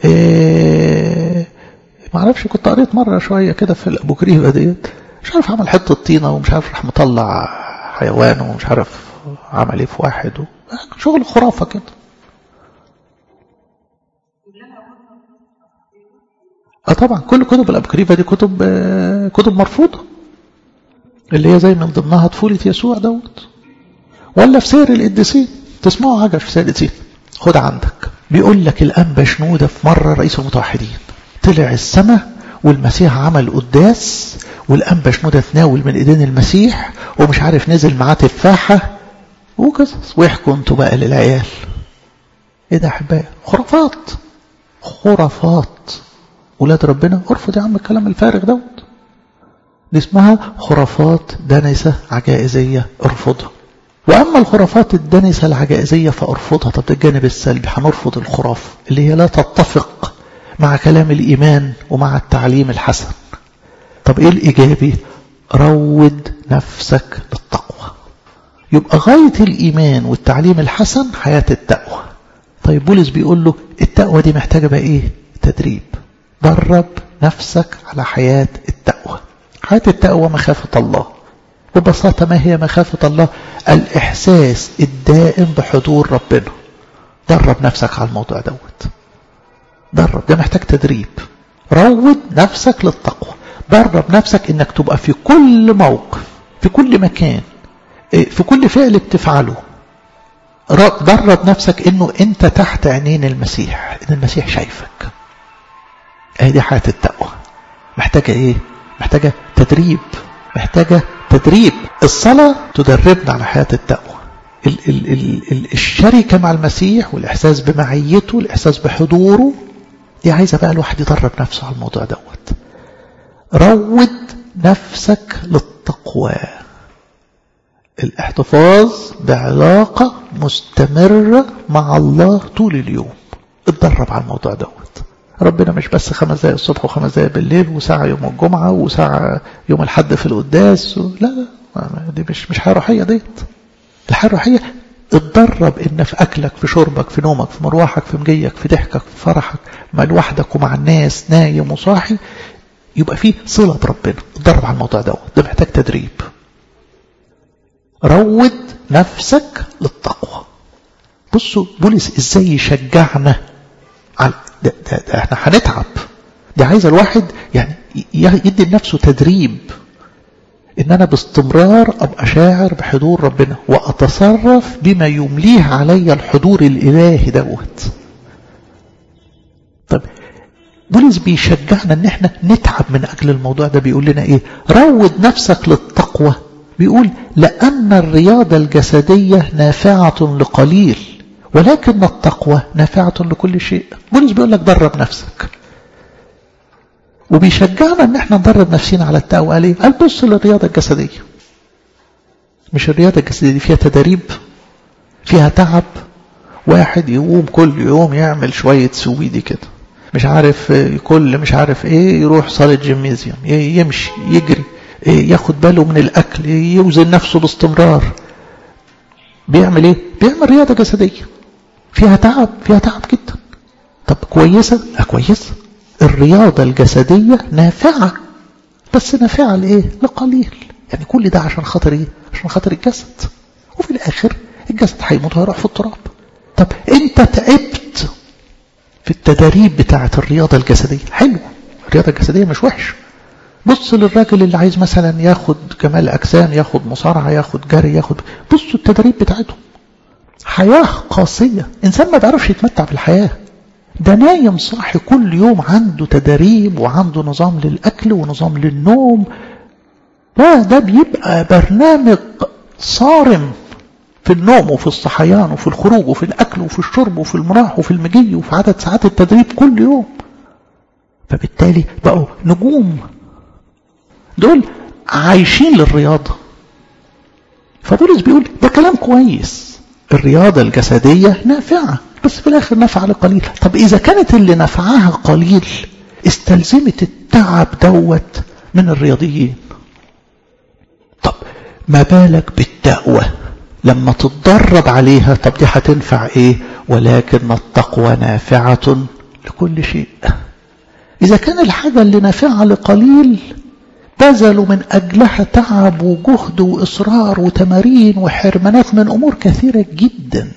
S1: ما عرفش، كنت قريت مرة شوية كده في الابوكريفة ديت، مش عارف عمل حتة طينة ومش عارف راح مطلع حيوان ومش عارف عمل ايه في واحد شغل خرافة كده. طبعا كل كتب الابوكريفة دي كتب مرفوضة، اللي هي زي من ضمنها طفولة يسوع دوت. ولا في سير القديسين، تسمعوا حاجة في سير القديسين؟ خد عندك بيقول لك الأنبا شنودة في مرة رئيس المتوحدين طلع السماء والمسيح عمل قداس، والأنبا شنودة تناول من ايدين المسيح ومش عارف نزل معاه تفاحة وقصص، ويحكوا انتوا بقى للعيال. ايه ده احبائي؟ خرافات. ولاد ربنا ارفض يا عم الكلام الفارغ دوت. دي اسمها خرافات دنسة عجائزية، ارفضها. وأما الخرافات الدنسة العجائزية فأرفضها. طب ده الجانب السلبي، هنرفض الخرافة اللي هي لا تتفق مع كلام الإيمان ومع التعليم الحسن. طب إيه الإيجابي؟ روض نفسك للتقوى. يبقى غاية الإيمان والتعليم الحسن حياة التقوى. طيب بولس بيقول له التقوى دي محتاجة بقى إيه؟ تدريب. درب نفسك على حياة التقوى. حياة التقوى مخافة الله. ببساطة ما هي مخافة الله؟ الإحساس الدائم بحضور ربنا. درب نفسك على الموضوع دوت. درب، ده محتاج تدريب. روض نفسك للتقوى. درب نفسك انك تبقى في كل موقف، في كل مكان، في كل فعل بتفعله. درب نفسك انه انت تحت عينين المسيح، ان المسيح شايفك. دي حياة التقوى. محتاجة ايه؟ محتاجة تدريب. الصلاة تدربنا على حياة التقوى. الشركة مع المسيح والإحساس بمعيته، الإحساس بحضوره، دي عايزة بقى الواحد يدرب نفسه على الموضوع دوت. روض نفسك للتقوى. الاحتفاظ بعلاقة مستمرة مع الله طول اليوم. اتدرب على الموضوع دوت. ربنا مش بس 5 دقائق الصبح و5 دقائق بالليل وساعة يوم الجمعة وساعة يوم الحد في القداس لا، دي مش حياة روحية ديت. الحياة الروحية اتدرب ان في اكلك، في شربك، في نومك، في مروحك، في مجيك، في ضحكك، في فرحك، مع لوحدك ومع الناس، نايم وصاحي، يبقى فيه صلة بربنا. اتدرب على الموضوع دوت. ده محتاج تدريب. روض نفسك للتقوى. بصوا بولس ازاي يشجعنا على ده احنا هنتعب. ده عايز الواحد يعني يدي لنفسه تدريب ان انا باستمرار ابقى شاعر بحضور ربنا واتصرف بما يمليه علي الحضور الالهي دوت. طب بولس بيشجعنا ان احنا نتعب من اجل الموضوع ده. بيقول لنا ايه؟ روض نفسك للتقوى. بيقول لان الرياضة الجسدية نافعة لقليل ولكن التقوى نافعة لكل شيء. بولس بيقول لك درب نفسك. وبيشجعنا ان احنا ندرب نفسنا على التقوى. قال ايه؟ قال بص للرياضة الجسدية. مش الرياضة الجسدية دي فيها تدريب، فيها تعب. واحد يقوم كل يوم يعمل شوية سويدي كده، مش عارف كل مش عارف ايه، يروح صالة جيمنازيوم، يمشي يجري، ياخد باله من الاكل، يوزن نفسه باستمرار. بيعمل ايه؟ بيعمل رياضة جسدية فيها تعب، فيها تعب جدا. طب كويسة؟ كويسة. الرياضة الجسدية نافعة، بس نافعة لإيه؟ لقليل. يعني كل ده عشان خاطر إيه؟ عشان خاطر الجسد، وفي الآخر الجسد هيموت وهيروح في التراب. طب أنت تعبت في التدريب بتاعة الرياضة الجسدية، حلو، الرياضة الجسدية مش وحش. بص للراجل اللي عايز مثلا ياخد كمال أجسام، ياخد مصارعة، ياخد جري، ياخد، بصوا التدريب بتاعتهم. حياة قاسية، إنسان ما بيعرفش يتمتع بالحياة. ده نايم صاحي كل يوم، عنده تدريب وعنده نظام للأكل ونظام للنوم. ده بيبقى برنامج صارم في النوم وفي الصحيان وفي الخروج وفي الأكل وفي الشرب وفي المراح وفي المجي وفي عدد ساعات التدريب كل يوم. فبالتالي بقوا نجوم، دول عايشين للرياضة. فبولس بيقول ده كلام كويس، الرياضة الجسدية نافعة، بس في الآخر نفع لقليل. طب إذا كانت اللي نفعها قليل استلزمت التعب دوت من الرياضيين، طب ما بالك بالتقوى لما تتدرب عليها؟ طب دي هتنفع إيه؟ ولكن التقوى نافعة لكل شيء. إذا كان الحاجة اللي نافعة لقليل بذلوا من أجلها تعب وجهد وإصرار وتمارين وحرمانات من أمور كثيرة جدا،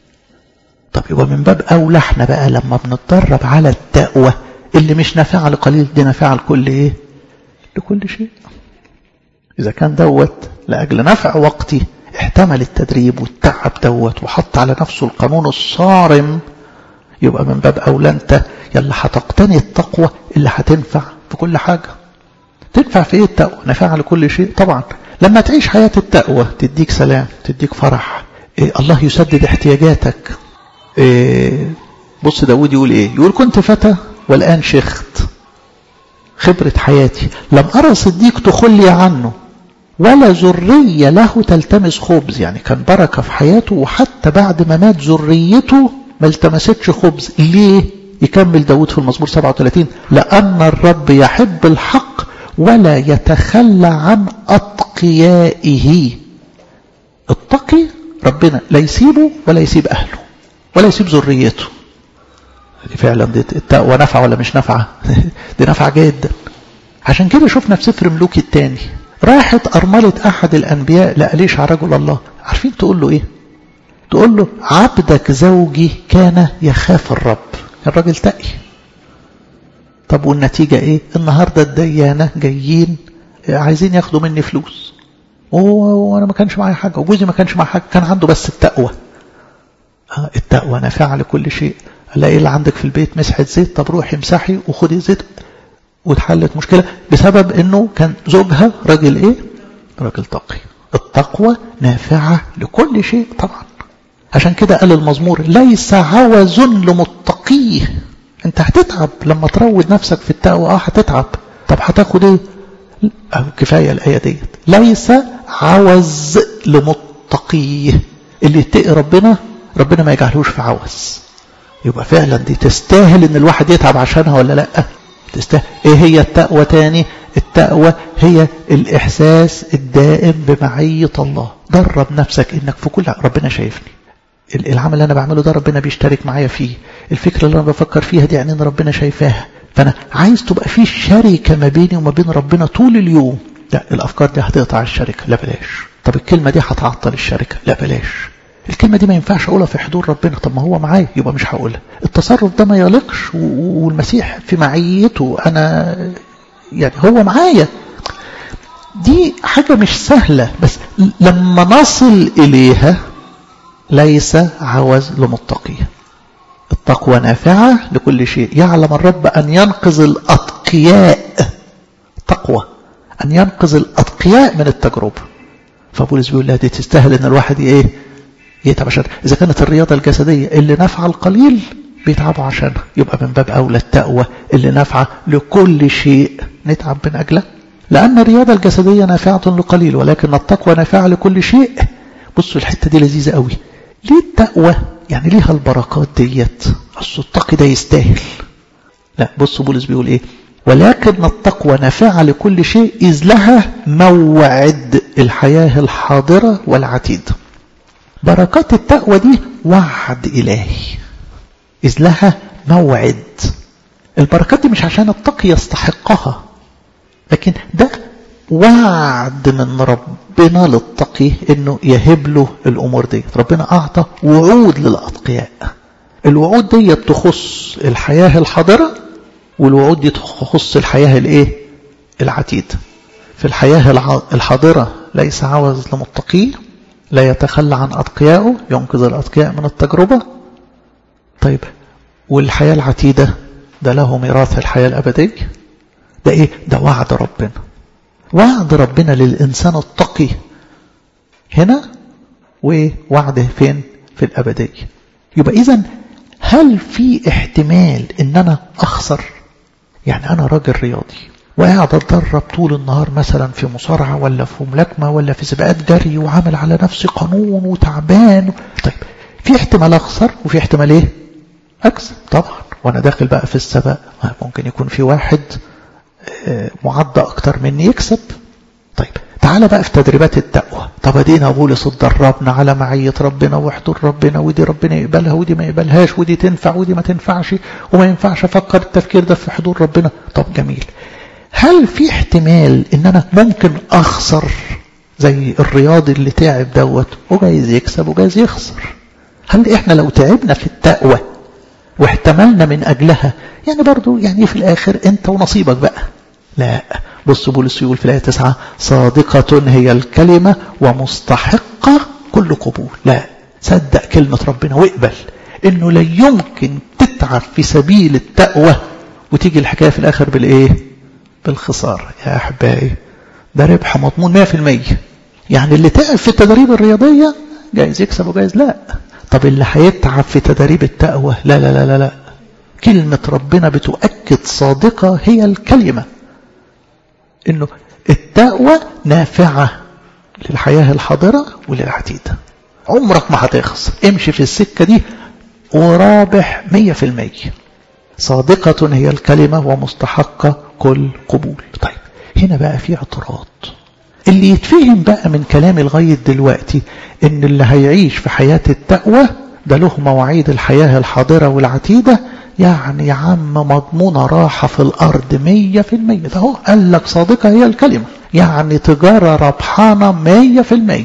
S1: طب يبقى من باب أولى احنا بقى لما بنتدرب على التقوى اللي مش نافعة لقليل دي نافعة لكل ايه؟ لكل شيء. إذا كان دوت لأجل نفع وقتي احتمل التدريب والتعب دوت وحط على نفسه القانون الصارم، يبقى من باب أولى انت يلا هتقتني التقوى اللي هتنفع في كل حاجة. تنفع في ايه التقوى؟ نافعة لكل شيء طبعا. لما تعيش حياة التقوى تديك سلام، تديك فرح، الله يسدد احتياجاتك. بص داود يقول ايه؟ يقول كنت فتى والآن شخت، خبرة حياتي لم أرى صديق تخلي عنه ولا ذرية له تلتمس خبز. يعني كان بركة في حياته، وحتى بعد ما مات ذريته ما التمستش خبز. ليه؟ يكمل داود في المزمور 37 لأن الرب يحب الحق ولا يتخلى عن أتقيائه. التقي ربنا لا يسيبه ولا يسيب أهله ولا يسيب ذريته. فعلا دي التقوى نفع ولا مش نفعة؟ دي نفع جدا. عشان كده شفنا في سفر ملوك الثاني راحت أرملة أحد الأنبياء لأليشع رجل الله، عارفين تقول له إيه؟ تقول له عبدك زوجي كان يخاف الرب. الراجل تقي. طب والنتيجة إيه؟ النهاردة الديانة جايين عايزين ياخدوا مني فلوس، وأنا ما كانش معايا حاجة، وجوزي ما كانش معايا حاجة، كان عنده بس التقوى. التقوى نافعة لكل شيء. الاقي اللي عندك في البيت مسحة زيت، طب روحي امسحي وخدي زيت، واتحلت مشكلة بسبب انه كان زوجها راجل ايه؟ راجل تقي. التقوى نافعة لكل شيء طبعا. عشان كده قال المزمور ليس عوز لمتقيه. انت هتتعب لما تروض نفسك في التقوى، هتتعب. طب هتاخد ايه؟ كفاية الآية ديت ليس عوز لمتقيه. اللي يتقي ربنا ما يجعلهوش في عوز. يبقى فعلا دي تستاهل ان الواحد يتعب عشانها ولا لا؟ تستاهل. ايه هي التقوى تاني؟ التقوى هي الاحساس الدائم بمعية الله. درب نفسك انك في كل ربنا شايفني، العمل اللي انا بعمله ده ربنا بيشترك معايا فيه، الفكرة اللي انا بفكر فيها دي يعني ان ربنا شايفاها، فانا عايز تبقى في شركة ما بيني وما بين ربنا طول اليوم. لا، الافكار دي هتقطع الشركة، لا بلاش. طب الكلمة دي هتعطل الشركة، لا بلاش. الكلمة دي ما ينفعش أقولها في حضور ربنا، طب ما هو معايا يبقى مش هقولها. التصرف ده ما يليقش، والمسيح في معيته، أنا يعني هو معايا. دي حاجة مش سهلة، بس لما نصل إليها ليس عوز لمتقيه. التقوى نافعة لكل شيء. يعلم الرب أن ينقذ الأتقياء. تقوى أن ينقذ الأتقياء من التجربة. فبولس بيقول لها دي تستاهل ان الواحد ايه؟ يتعب. عشان اذا كانت الرياضة الجسدية اللي نافعة القليل بيتعبوا عشانها، يبقى من باب أولى التقوى اللي نافعة لكل شيء نتعب من أجله. لأن الرياضة الجسدية نافعة لقليل ولكن التقوى نافعة لكل شيء. بصوا الحتة دي لذيذة قوي. ليه التقوى يعني ليها البركات ديت؟ أصل التقي ده يستاهل. لا بصوا بولس بيقول إيه؟ ولكن التقوى نافعة لكل شيء إذ لها موعد الحياة الحاضرة والعتيدة. بركات التقوى دي وعد إلهي إذ لها موعد. البركات دي مش عشان التقي يستحقها، لكن ده وعد من ربنا للتقي انه يهب له الامور دي. ربنا اعطى وعود للاتقياء. الوعود دي تخص الحياة الحاضرة والوعود دي تخص الحياة الايه العتيدة. في الحياة الحاضرة ليس عوز لمتقيه، لا يتخلى عن أتقيائه، ينقذ الأتقياء من التجربة. طيب والحياة العتيدة ده له ميراث الحياة الأبدية. ده إيه؟ ده وعد ربنا. وعد ربنا للإنسان التقي هنا، ووعده فين؟ في الأبدية. يبقى إذن هل في احتمال إن أنا أخسر؟ يعني أنا راجل رياضي وقاعد أتدرب طول النهار مثلا في مصارعة ولا في ملاكمة ولا في سباقات جري وعامل على نفسي قانون وتعبان. طيب في احتمال أخسر وفي احتمال إيه؟ أكسب طبعا. وأنا داخل بقى في السباق ممكن يكون في واحد معدى أكتر مني يكسب. طيب تعال بقى في تدريبات التقوى. طب ادينا بولس اتدربنا على معية ربنا وحضور ربنا، ودي ربنا يقبلها ودي ما يقبلهاش، ودي تنفع ودي ما تنفعش، وما ينفعش افكر التفكير ده في حضور ربنا. طب جميل. هل في احتمال ان انا ممكن اخسر زي الرياضي اللي تعب دوت وجايز يكسب وجايز يخسر؟ هل احنا لو تعبنا في التقوى واحتملنا من اجلها يعني برضو يعني في الاخر انت ونصيبك بقى؟ لا. بص بولس يقول في الآية 9 صادقة هي الكلمة ومستحقة كل قبول. لا، صدق كلمة ربنا واقبل انه لا يمكن تتعب في سبيل التقوى وتيجي الحكاية في الاخر بالايه؟ بالخسارة. يا احبائي ده ربح مضمون 100%. يعني اللي تعب في التدريب الرياضية جايز يكسب وجايز لا. طب اللي هيتعب في تدريب التقوى لا لا لا لا لا. كلمة ربنا بتؤكد صادقة هي الكلمة انه التقوى نافعة للحياة الحاضرة وللعتيدة. عمرك ما هتخسر، امشي في السكة دي ورابح 100%. صادقة هي الكلمة ومستحقة كل قبول. طيب هنا بقى في اعتراض. اللي يتفهم بقى من كلامي لغاية دلوقتي ان اللي هيعيش في حياة التقوى ده له مواعيد الحياة الحاضرة والعتيدة، يعني يا عم مضمونة راحة في الأرض 100%. ده هو قال لك صادقة هي الكلمة، يعني تجارة ربحانة 100%.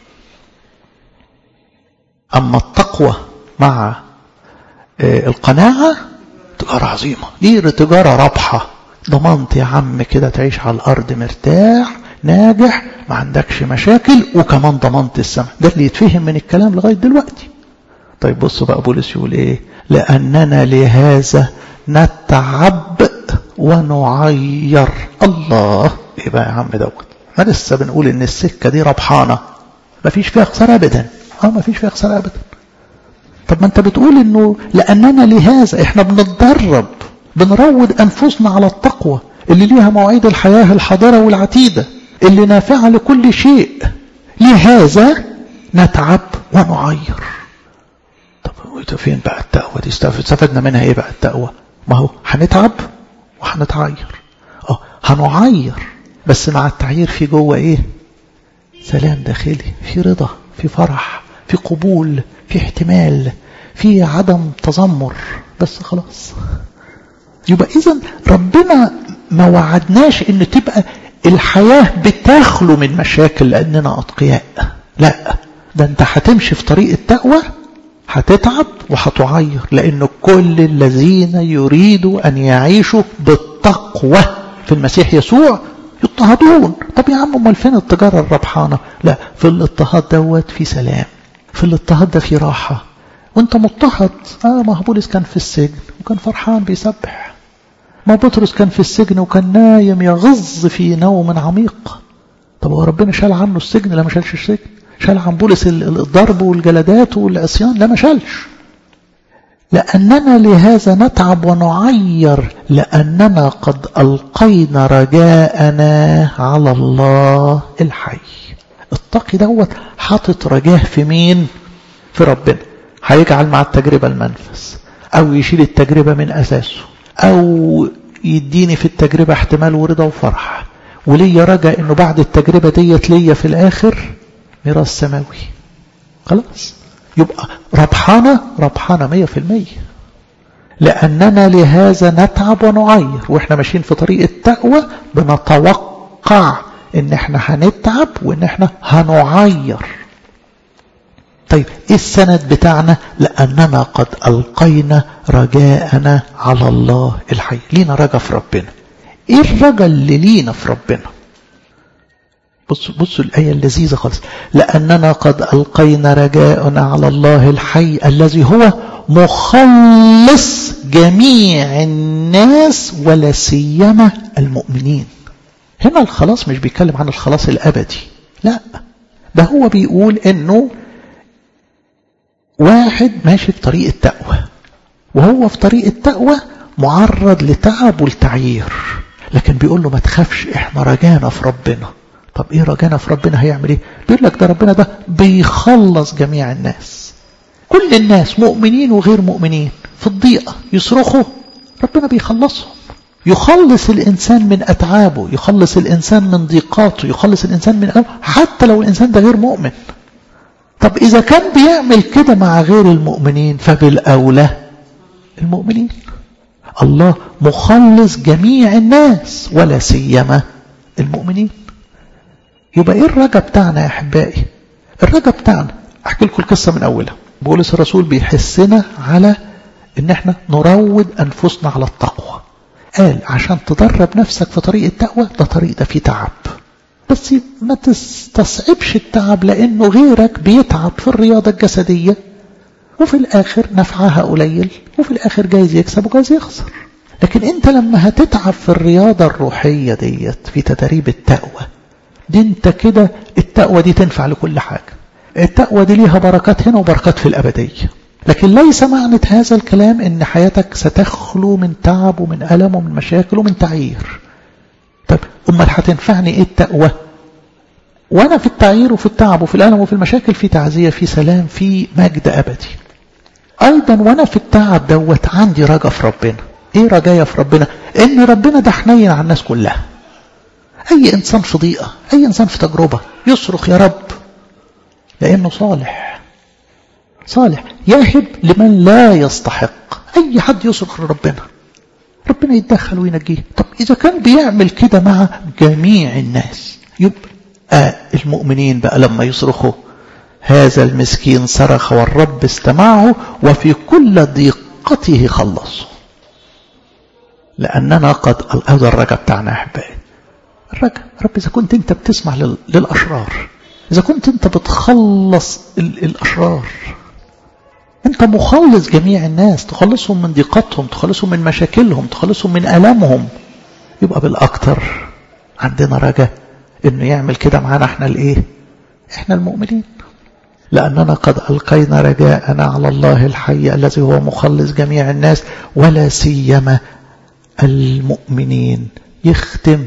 S1: أما التقوى مع القناعة تجارة عظيمة، دي تجارة ربحة. ضمنت يا عم كده تعيش على الأرض مرتاح ناجح ما عندكش مشاكل، وكمان ضمنت السماء. ده اللي يتفهم من الكلام لغاية دلوقتي. طيب بصوا بقى بولس يقول ايه؟ لأننا لهذا نتعب ونعير. الله، ايه بقى يا عم دوت؟ ما لسه بنقول ان السكة دي ربحانة ما فيش فيها خسارة ابدا. ما فيش فيها خسارة ابدا. طب ما انت بتقول انه لأننا لهذا احنا بنتدرب بنروض انفسنا على التقوى اللي ليها مواعيد الحياة الحاضرة والعتيدة اللي نافعة لكل شيء. لهذا نتعب ونعير. طب فين بقى التقوى دي؟ استفدنا منها ايه بقى التقوى؟ ما هو هنتعب وهنتعير. هنعير بس مع التعيير في جوه ايه؟ سلام داخلي، في رضا، في فرح، في قبول، في احتمال، في عدم تذمر. بس خلاص. يبقى اذا ربنا ما وعدناش ان تبقى الحياة بتخلو من مشاكل لاننا اتقياء. لا، ده انت هتمشي في طريق التقوى هتتعب وهتعير، لأن كل الذين يريدوا أن يعيشوا بالتقوى في المسيح يسوع يضطهدون. طب يا عم امال فين التجارة الربحانة؟ لا، في الاضطهاد دوت في سلام، في الاضطهاد ده في راحة. وانت مضطهد. ما هو بولس كان في السجن وكان فرحان بيسبح. ما بطرس كان في السجن وكان نايم يغز في نوم عميق. طب هو ربنا شال عنه السجن؟ لا، ما شالش السجن. شال عن بولس الضرب والجلدات والعصيان؟ لا، ما شالش. لأننا لهذا نتعب ونعير لأننا قد ألقينا رجاءنا على الله الحي. التقي دوت حاطط رجاه في مين؟ في ربنا. هيجعل مع التجربة المنفس، أو يشيل التجربة من أساسه، أو يديني في التجربة احتمال ورضا وفرح، وليا رجاء إنه بعد التجربة ديت ليا في الآخر ميراث سماوي. خلاص يبقى ربحانة 100%. لأننا لهذا نتعب ونعير، وإحنا ماشيين في طريق التقوى بنتوقع إن إحنا هنتعب وإن إحنا هنعير. طيب إيه السند بتاعنا؟ لأننا قد ألقينا رجاءنا على الله الحي. لينا رجاء في ربنا. إيه الرجاء اللي لينا في ربنا؟ بصوا الآية اللذيذة خالص. لأننا قد ألقينا رجاءنا على الله الحي الذي هو مخلص جميع الناس ولا سيما المؤمنين. هنا الخلاص مش بيتكلم عن الخلاص الأبدي، لا، ده هو بيقول إنه واحد ماشي في طريق التقوى، وهو في طريق التقوى معرض لتعب والتعيير، لكن بيقول له ما تخافش، احنا رجانا في ربنا. طب ايه رجانا في ربنا هيعمل ايه؟ بيقول لك ده ربنا ده بيخلص جميع الناس، كل الناس مؤمنين وغير مؤمنين في الضيقة يصرخوا ربنا بيخلصهم. يخلص الإنسان من أتعابه، يخلص الإنسان من ضيقاته، يخلص الإنسان من ألمه، حتى لو الإنسان ده غير مؤمن. طب إذا كان بيعمل كده مع غير المؤمنين فبالأولى المؤمنين. الله مخلص جميع الناس ولا سيما المؤمنين. يبقى إيه الرجاء بتاعنا يا أحبائي؟ الرجاء بتاعنا أحكي لكم القصة من أولها. بولس الرسول بيحسنا على إن احنا نروض أنفسنا على التقوى. قال عشان تدرب نفسك في طريق التقوى، ده طريق ده فيه تعب، بس ما تستصعبش التعب، لأنه غيرك بيتعب في الرياضة الجسدية وفي الآخر نفعها قليل، وفي الآخر جايز يكسب وجايز يخسر. لكن انت لما هتتعب في الرياضة الروحية ديت في تدريب التقوى دي، انت كده التقوى دي تنفع لكل حاجة. التقوى دي ليها بركات هنا وبركات في الأبدية. لكن ليس معنى هذا الكلام ان حياتك ستخلو من تعب ومن ألم ومن مشاكل ومن تعيير. طيب امال هتنفعني ايه التقوى؟ وانا في التعيير وفي التعب وفي الألم وفي المشاكل في تعزية، في سلام، في مجد أبدي. ايضا وانا في التعب دوت عندي رجاء في ربنا. ايه رجايا في ربنا؟ ان ربنا ده حنين على الناس كلها. اي انسان في ضيقة، اي انسان في تجربة يصرخ يا رب، لانه صالح يهب لمن لا يستحق. اي حد يصرخ لربنا ربنا يتدخل وينجيه. طب اذا كان بيعمل كده مع جميع الناس، يبقى المؤمنين بقى لما يصرخوا هذا المسكين صرخ والرب استمعه وفي كل ضيقته خلصه. لأننا قد هذا الرجاء بتاعنا يا أحبائي. الرجاء رب إذا كنت أنت بتسمع للأشرار، إذا كنت أنت بتخلص الأشرار، أنت مخلص جميع الناس، تخلصهم من ضيقتهم، تخلصهم من مشاكلهم، تخلصهم من ألمهم، يبقى بالأكتر عندنا رجاء إنه يعمل كده معانا إحنا الإيه؟ إحنا المؤمنين. لأننا قد ألقينا رجاءنا على الله الحي الذي هو مخلص جميع الناس ولا سيما المؤمنين. يختم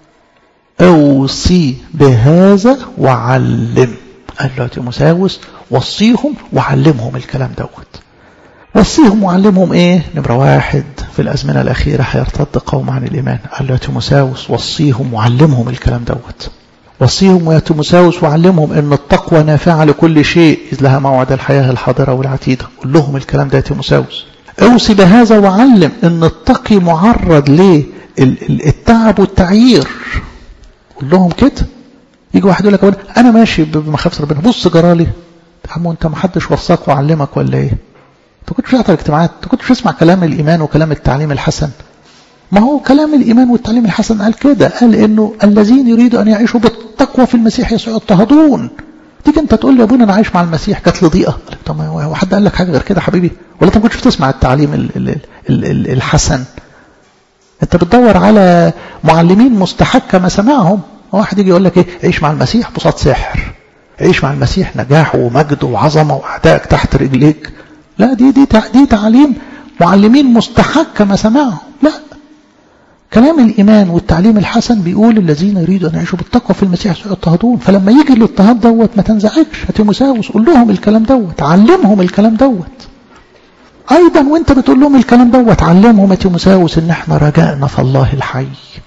S1: أوصي بهذا وعلم. قال له تيموثاوس وصيهم وعلمهم الكلام دوت. وصيهم وعلمهم ايه؟ نمرة واحد، في الأزمنة الأخيرة هيرتد قوم عن الإيمان. قال له تيموثاوس وصيهم وعلمهم الكلام دوت. وصيهم يا تيموثاوس وعلمهم ان التقوى نافعة لكل شيء إذ لها موعد الحياة الحاضرة والعتيدة. قل لهم الكلام ده يا تيموثاوس. اوصي بهذا وعلم ان التقي معرض للتعب والتعيير. قل لهم كده. يجي واحد يقول لك انا ماشي بمخافة ربنا، بص جرالي. عمو انت ما حدش وصاك وعلمك ولا ايه؟ انت كنت بتحضر اجتماعات؟ انت كنت بتسمع كلام الإيمان وكلام التعليم الحسن؟ ما هو كلام الإيمان والتعليم الحسن قال كده، قال إنه الذين يريدوا أن يعيشوا بالتقوى في المسيح يسوع يضطهدون. تيجي أنت تقول لي يا ابونا أنا عايش مع المسيح جات لي ضيقة. طب هو حد قال لك حاجة غير كده حبيبي؟ ولا أنت ما كنتش بتسمع التعليم الحسن؟ أنت بتدور على معلمين مستحكة ما سمعهم. واحد يجي يقول لك إيه؟ عيش مع المسيح بساط سحر، عيش مع المسيح نجاح ومجد وعظمة وأعدائك تحت رجليك. لا دي تعليم معلمين مستحق ما سمعهم. لا، كلام الإيمان والتعليم الحسن بيقول الذين يريدوا أن يعيشوا بالتقوى في المسيح سيضطهدون. فلما يجي الاضطهاد دوت ما تنزعجش، تيموثاوس قول لهم الكلام دوت، علمهم الكلام دوت. أيضا وانت بتقول لهم الكلام دوت علمهم يا تيموثاوس إن احنا رجائنا في الله الحي،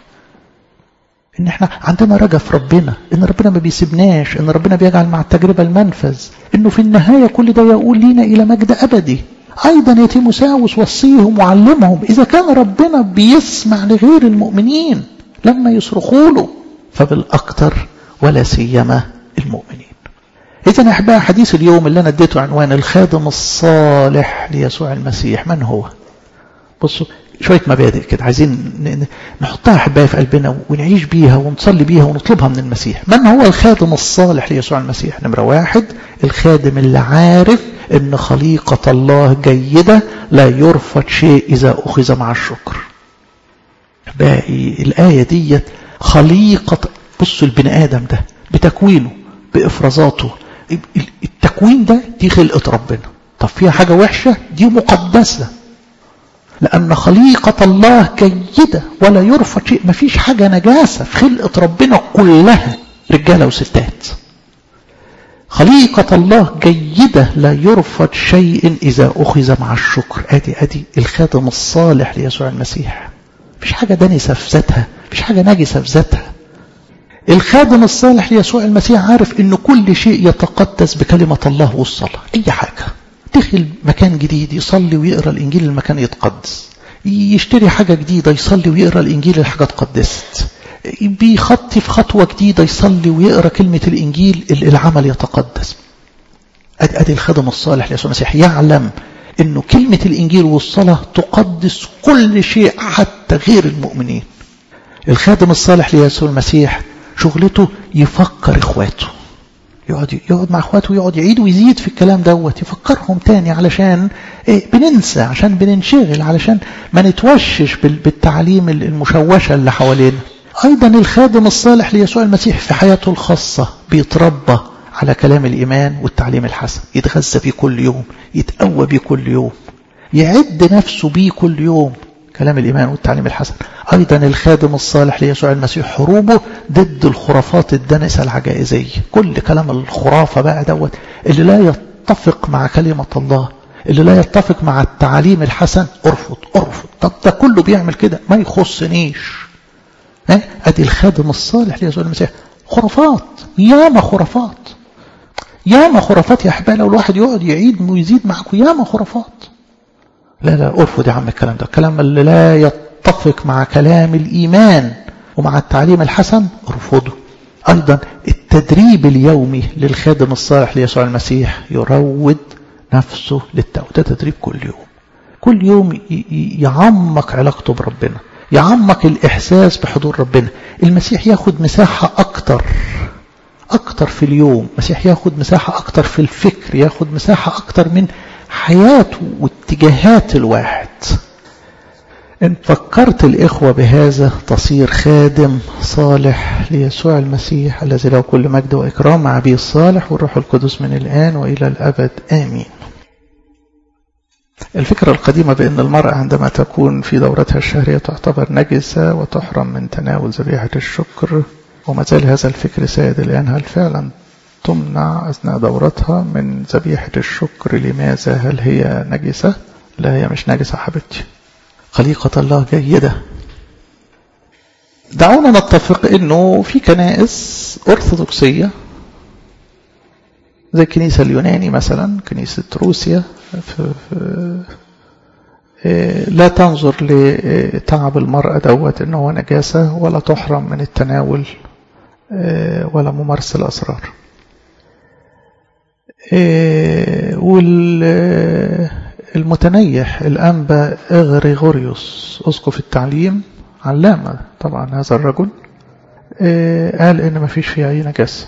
S1: إن احنا عندنا رجاء في ربنا، إن ربنا ما بيسيبناش، إن ربنا بيجعل مع التجربة المنفذ، إنه في النهاية كل ده يقول لينا إلى مجد أبدي. أيضا يا تيموثاوس وصيهم وعلمهم، إذا كان ربنا بيسمع لغير المؤمنين لما يصرخوا له فبالأكثر ولا سيما المؤمنين. إذا أحباء حديث اليوم اللي أنا اديته عنوان الخادم الصالح ليسوع المسيح، من هو؟ بصوا شوية مبادئ كده عايزين نحطها أحباء في قلبنا ونعيش بيها ونصلي بيها ونطلبها من المسيح. من هو الخادم الصالح ليسوع المسيح؟ نمرة 1، الخادم اللي عارف إن خليقة الله جيدة لا يرفض شيء إذا أخذ مع الشكر. باقي الآية دي خليقة، بصوا البني آدم ده بتكوينه بإفرازاته، التكوين ده دي خلقة ربنا. طب فيها حاجة وحشة؟ دي مقدسة، لأن خليقة الله جيدة ولا يرفض شيء. مفيش حاجة نجاسة في خلقة ربنا كلها، رجالة وستات. خليقة الله جيدة لا يرفض شيء إذا أخذ مع الشكر. أدي الخادم الصالح ليسوع المسيح. مفيش حاجة دنسة في ذاتها، مفيش حاجة نجسة في ذاتها. الخادم الصالح ليسوع المسيح عارف إن كل شيء يتقدس بكلمة الله والصلاة. أي حاجة دخل مكان جديد يصلي ويقرأ الإنجيل المكان يتقدس، يشتري حاجة جديدة يصلي ويقرأ الإنجيل الحاجة تقدست، بيخطي في خطوة جديدة يصلي ويقرأ كلمة الإنجيل العمل يتقدس. أدي الخادم الصالح ليسوع المسيح يعلم إنه كلمة الإنجيل والصلاة تقدس كل شيء حتى غير المؤمنين. الخادم الصالح ليسوع المسيح شغلته يفكر إخواته، يقعد مع اخواته ويقعد يعيد ويزيد في الكلام دوت، يفكرهم تاني علشان بننسى، عشان بننشغل، علشان ما نتوشش بالتعليم المشوشة اللي حوالينا. ايضا الخادم الصالح ليسوع المسيح في حياته الخاصة بيتربى على كلام الإيمان والتعليم الحسن، يتغذى بيه كل يوم، يتقوى بيه كل يوم، يعد نفسه بيه كل يوم، كلام الإيمان والتعليم الحسن. أيضا الخادم الصالح ليسوع المسيح حروبه ضد الخرافات الدنسة العجائزية. كل كلام الخرافة بقى دوت اللي لا يتفق مع كلمة الله، اللي لا يتفق مع التعليم الحسن، ارفض. طب ده كله بيعمل كده، ما يخصنيش. أدي الخادم الصالح ليسوع المسيح. خرافات، ياما خرافات يا أحباب. لو الواحد يقعد يعيد ويزيد معكم ياما خرافات. لا ارفض يا عم الكلام ده، الكلام اللي لا يتفق مع كلام الإيمان ومع التعليم الحسن ارفضه. أيضا التدريب اليومي للخادم الصالح ليسوع المسيح يروض نفسه للتقوى. ده تدريب كل يوم يعمق علاقته بربنا، يعمق الإحساس بحضور ربنا. المسيح ياخد مساحة أكتر في اليوم، المسيح ياخد مساحة أكتر في الفكر، ياخد مساحة أكتر من حياته واتجاهات الواحد. إن فكرت الإخوة بهذا تصير خادم صالح ليسوع المسيح الذي له كل مجد وإكرام مع أبيه الصالح والروح القدس من الآن وإلى الأبد آمين. الفكرة القديمة بأن المرأة عندما تكون في دورتها الشهرية تعتبر نجسة وتحرم من تناول ذبيحة الشكر، وما زال هذا الفكر سائد الآن. هل فعلا تمنع أثناء دورتها من ذبيحة الشكر؟ لماذا؟ هل هي نجسة؟ لا، هي مش نجسة حبيبتي، خليقة الله جيدة. دعونا نتفق أنه في كنائس أرثوذكسية زي الكنيسة اليوناني مثلا، كنيسة روسيا، لا تنظر لتعب المرأة دوت أنه هو نجاسة، ولا تحرم من التناول ولا ممارسة الأسرار. والمتنيح الأنبا غريغوريوس أسقف التعليم، علامة طبعا هذا الرجل، قال إن ما فيش فيها أي نجاسة.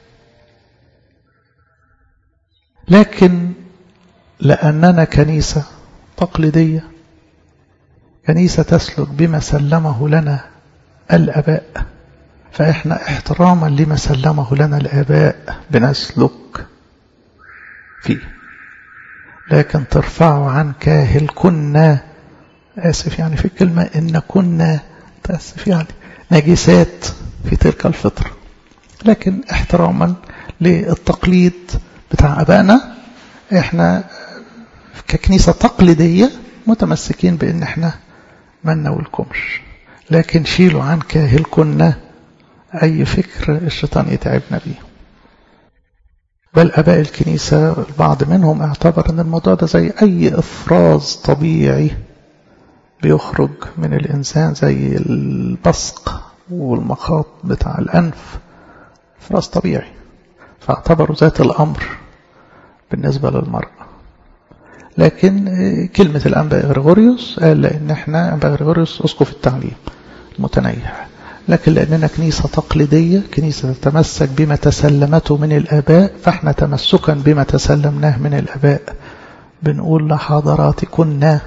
S1: لكن لأننا كنيسة تقليدية، كنيسة تسلك بما سلمه لنا الآباء، فإحنا احتراما لما سلمه لنا الآباء بنسلك فيه. لكن ترفعوا عن كاهلكن، آسف يعني في الكلمة إن كنا، تأسف يعني نجسات في تلك الفترة، لكن احتراما للتقليد بتاع أبائنا احنا ككنيسة تقليدية متمسكين بأن احنا ما نناولكمش، لكن شيلوا عن كاهلكن أي فكر الشيطان يتعبنا بيه. بل أباء الكنيسة البعض منهم اعتبر أن الموضوع ده زي أي إفراز طبيعي بيخرج من الإنسان، زي البصق والمخاط بتاع الأنف، إفراز طبيعي، فاعتبروا ذات الأمر بالنسبة للمرأة. لكن كلمة الأنبا غريغوريوس قال لأن احنا أنبا غريغوريوس أسقف التعليم المتنيح، لكن لأننا كنيسة تقليدية، كنيسة تتمسك بما تسلمته من الآباء، فاحنا تمسكا بما تسلمناه من الآباء بنقول لحضراتكن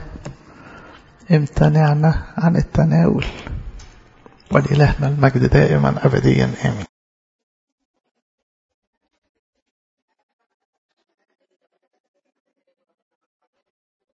S1: امتنعنا عن التناول. ولإلهنا المجد دائما أبديا آمين.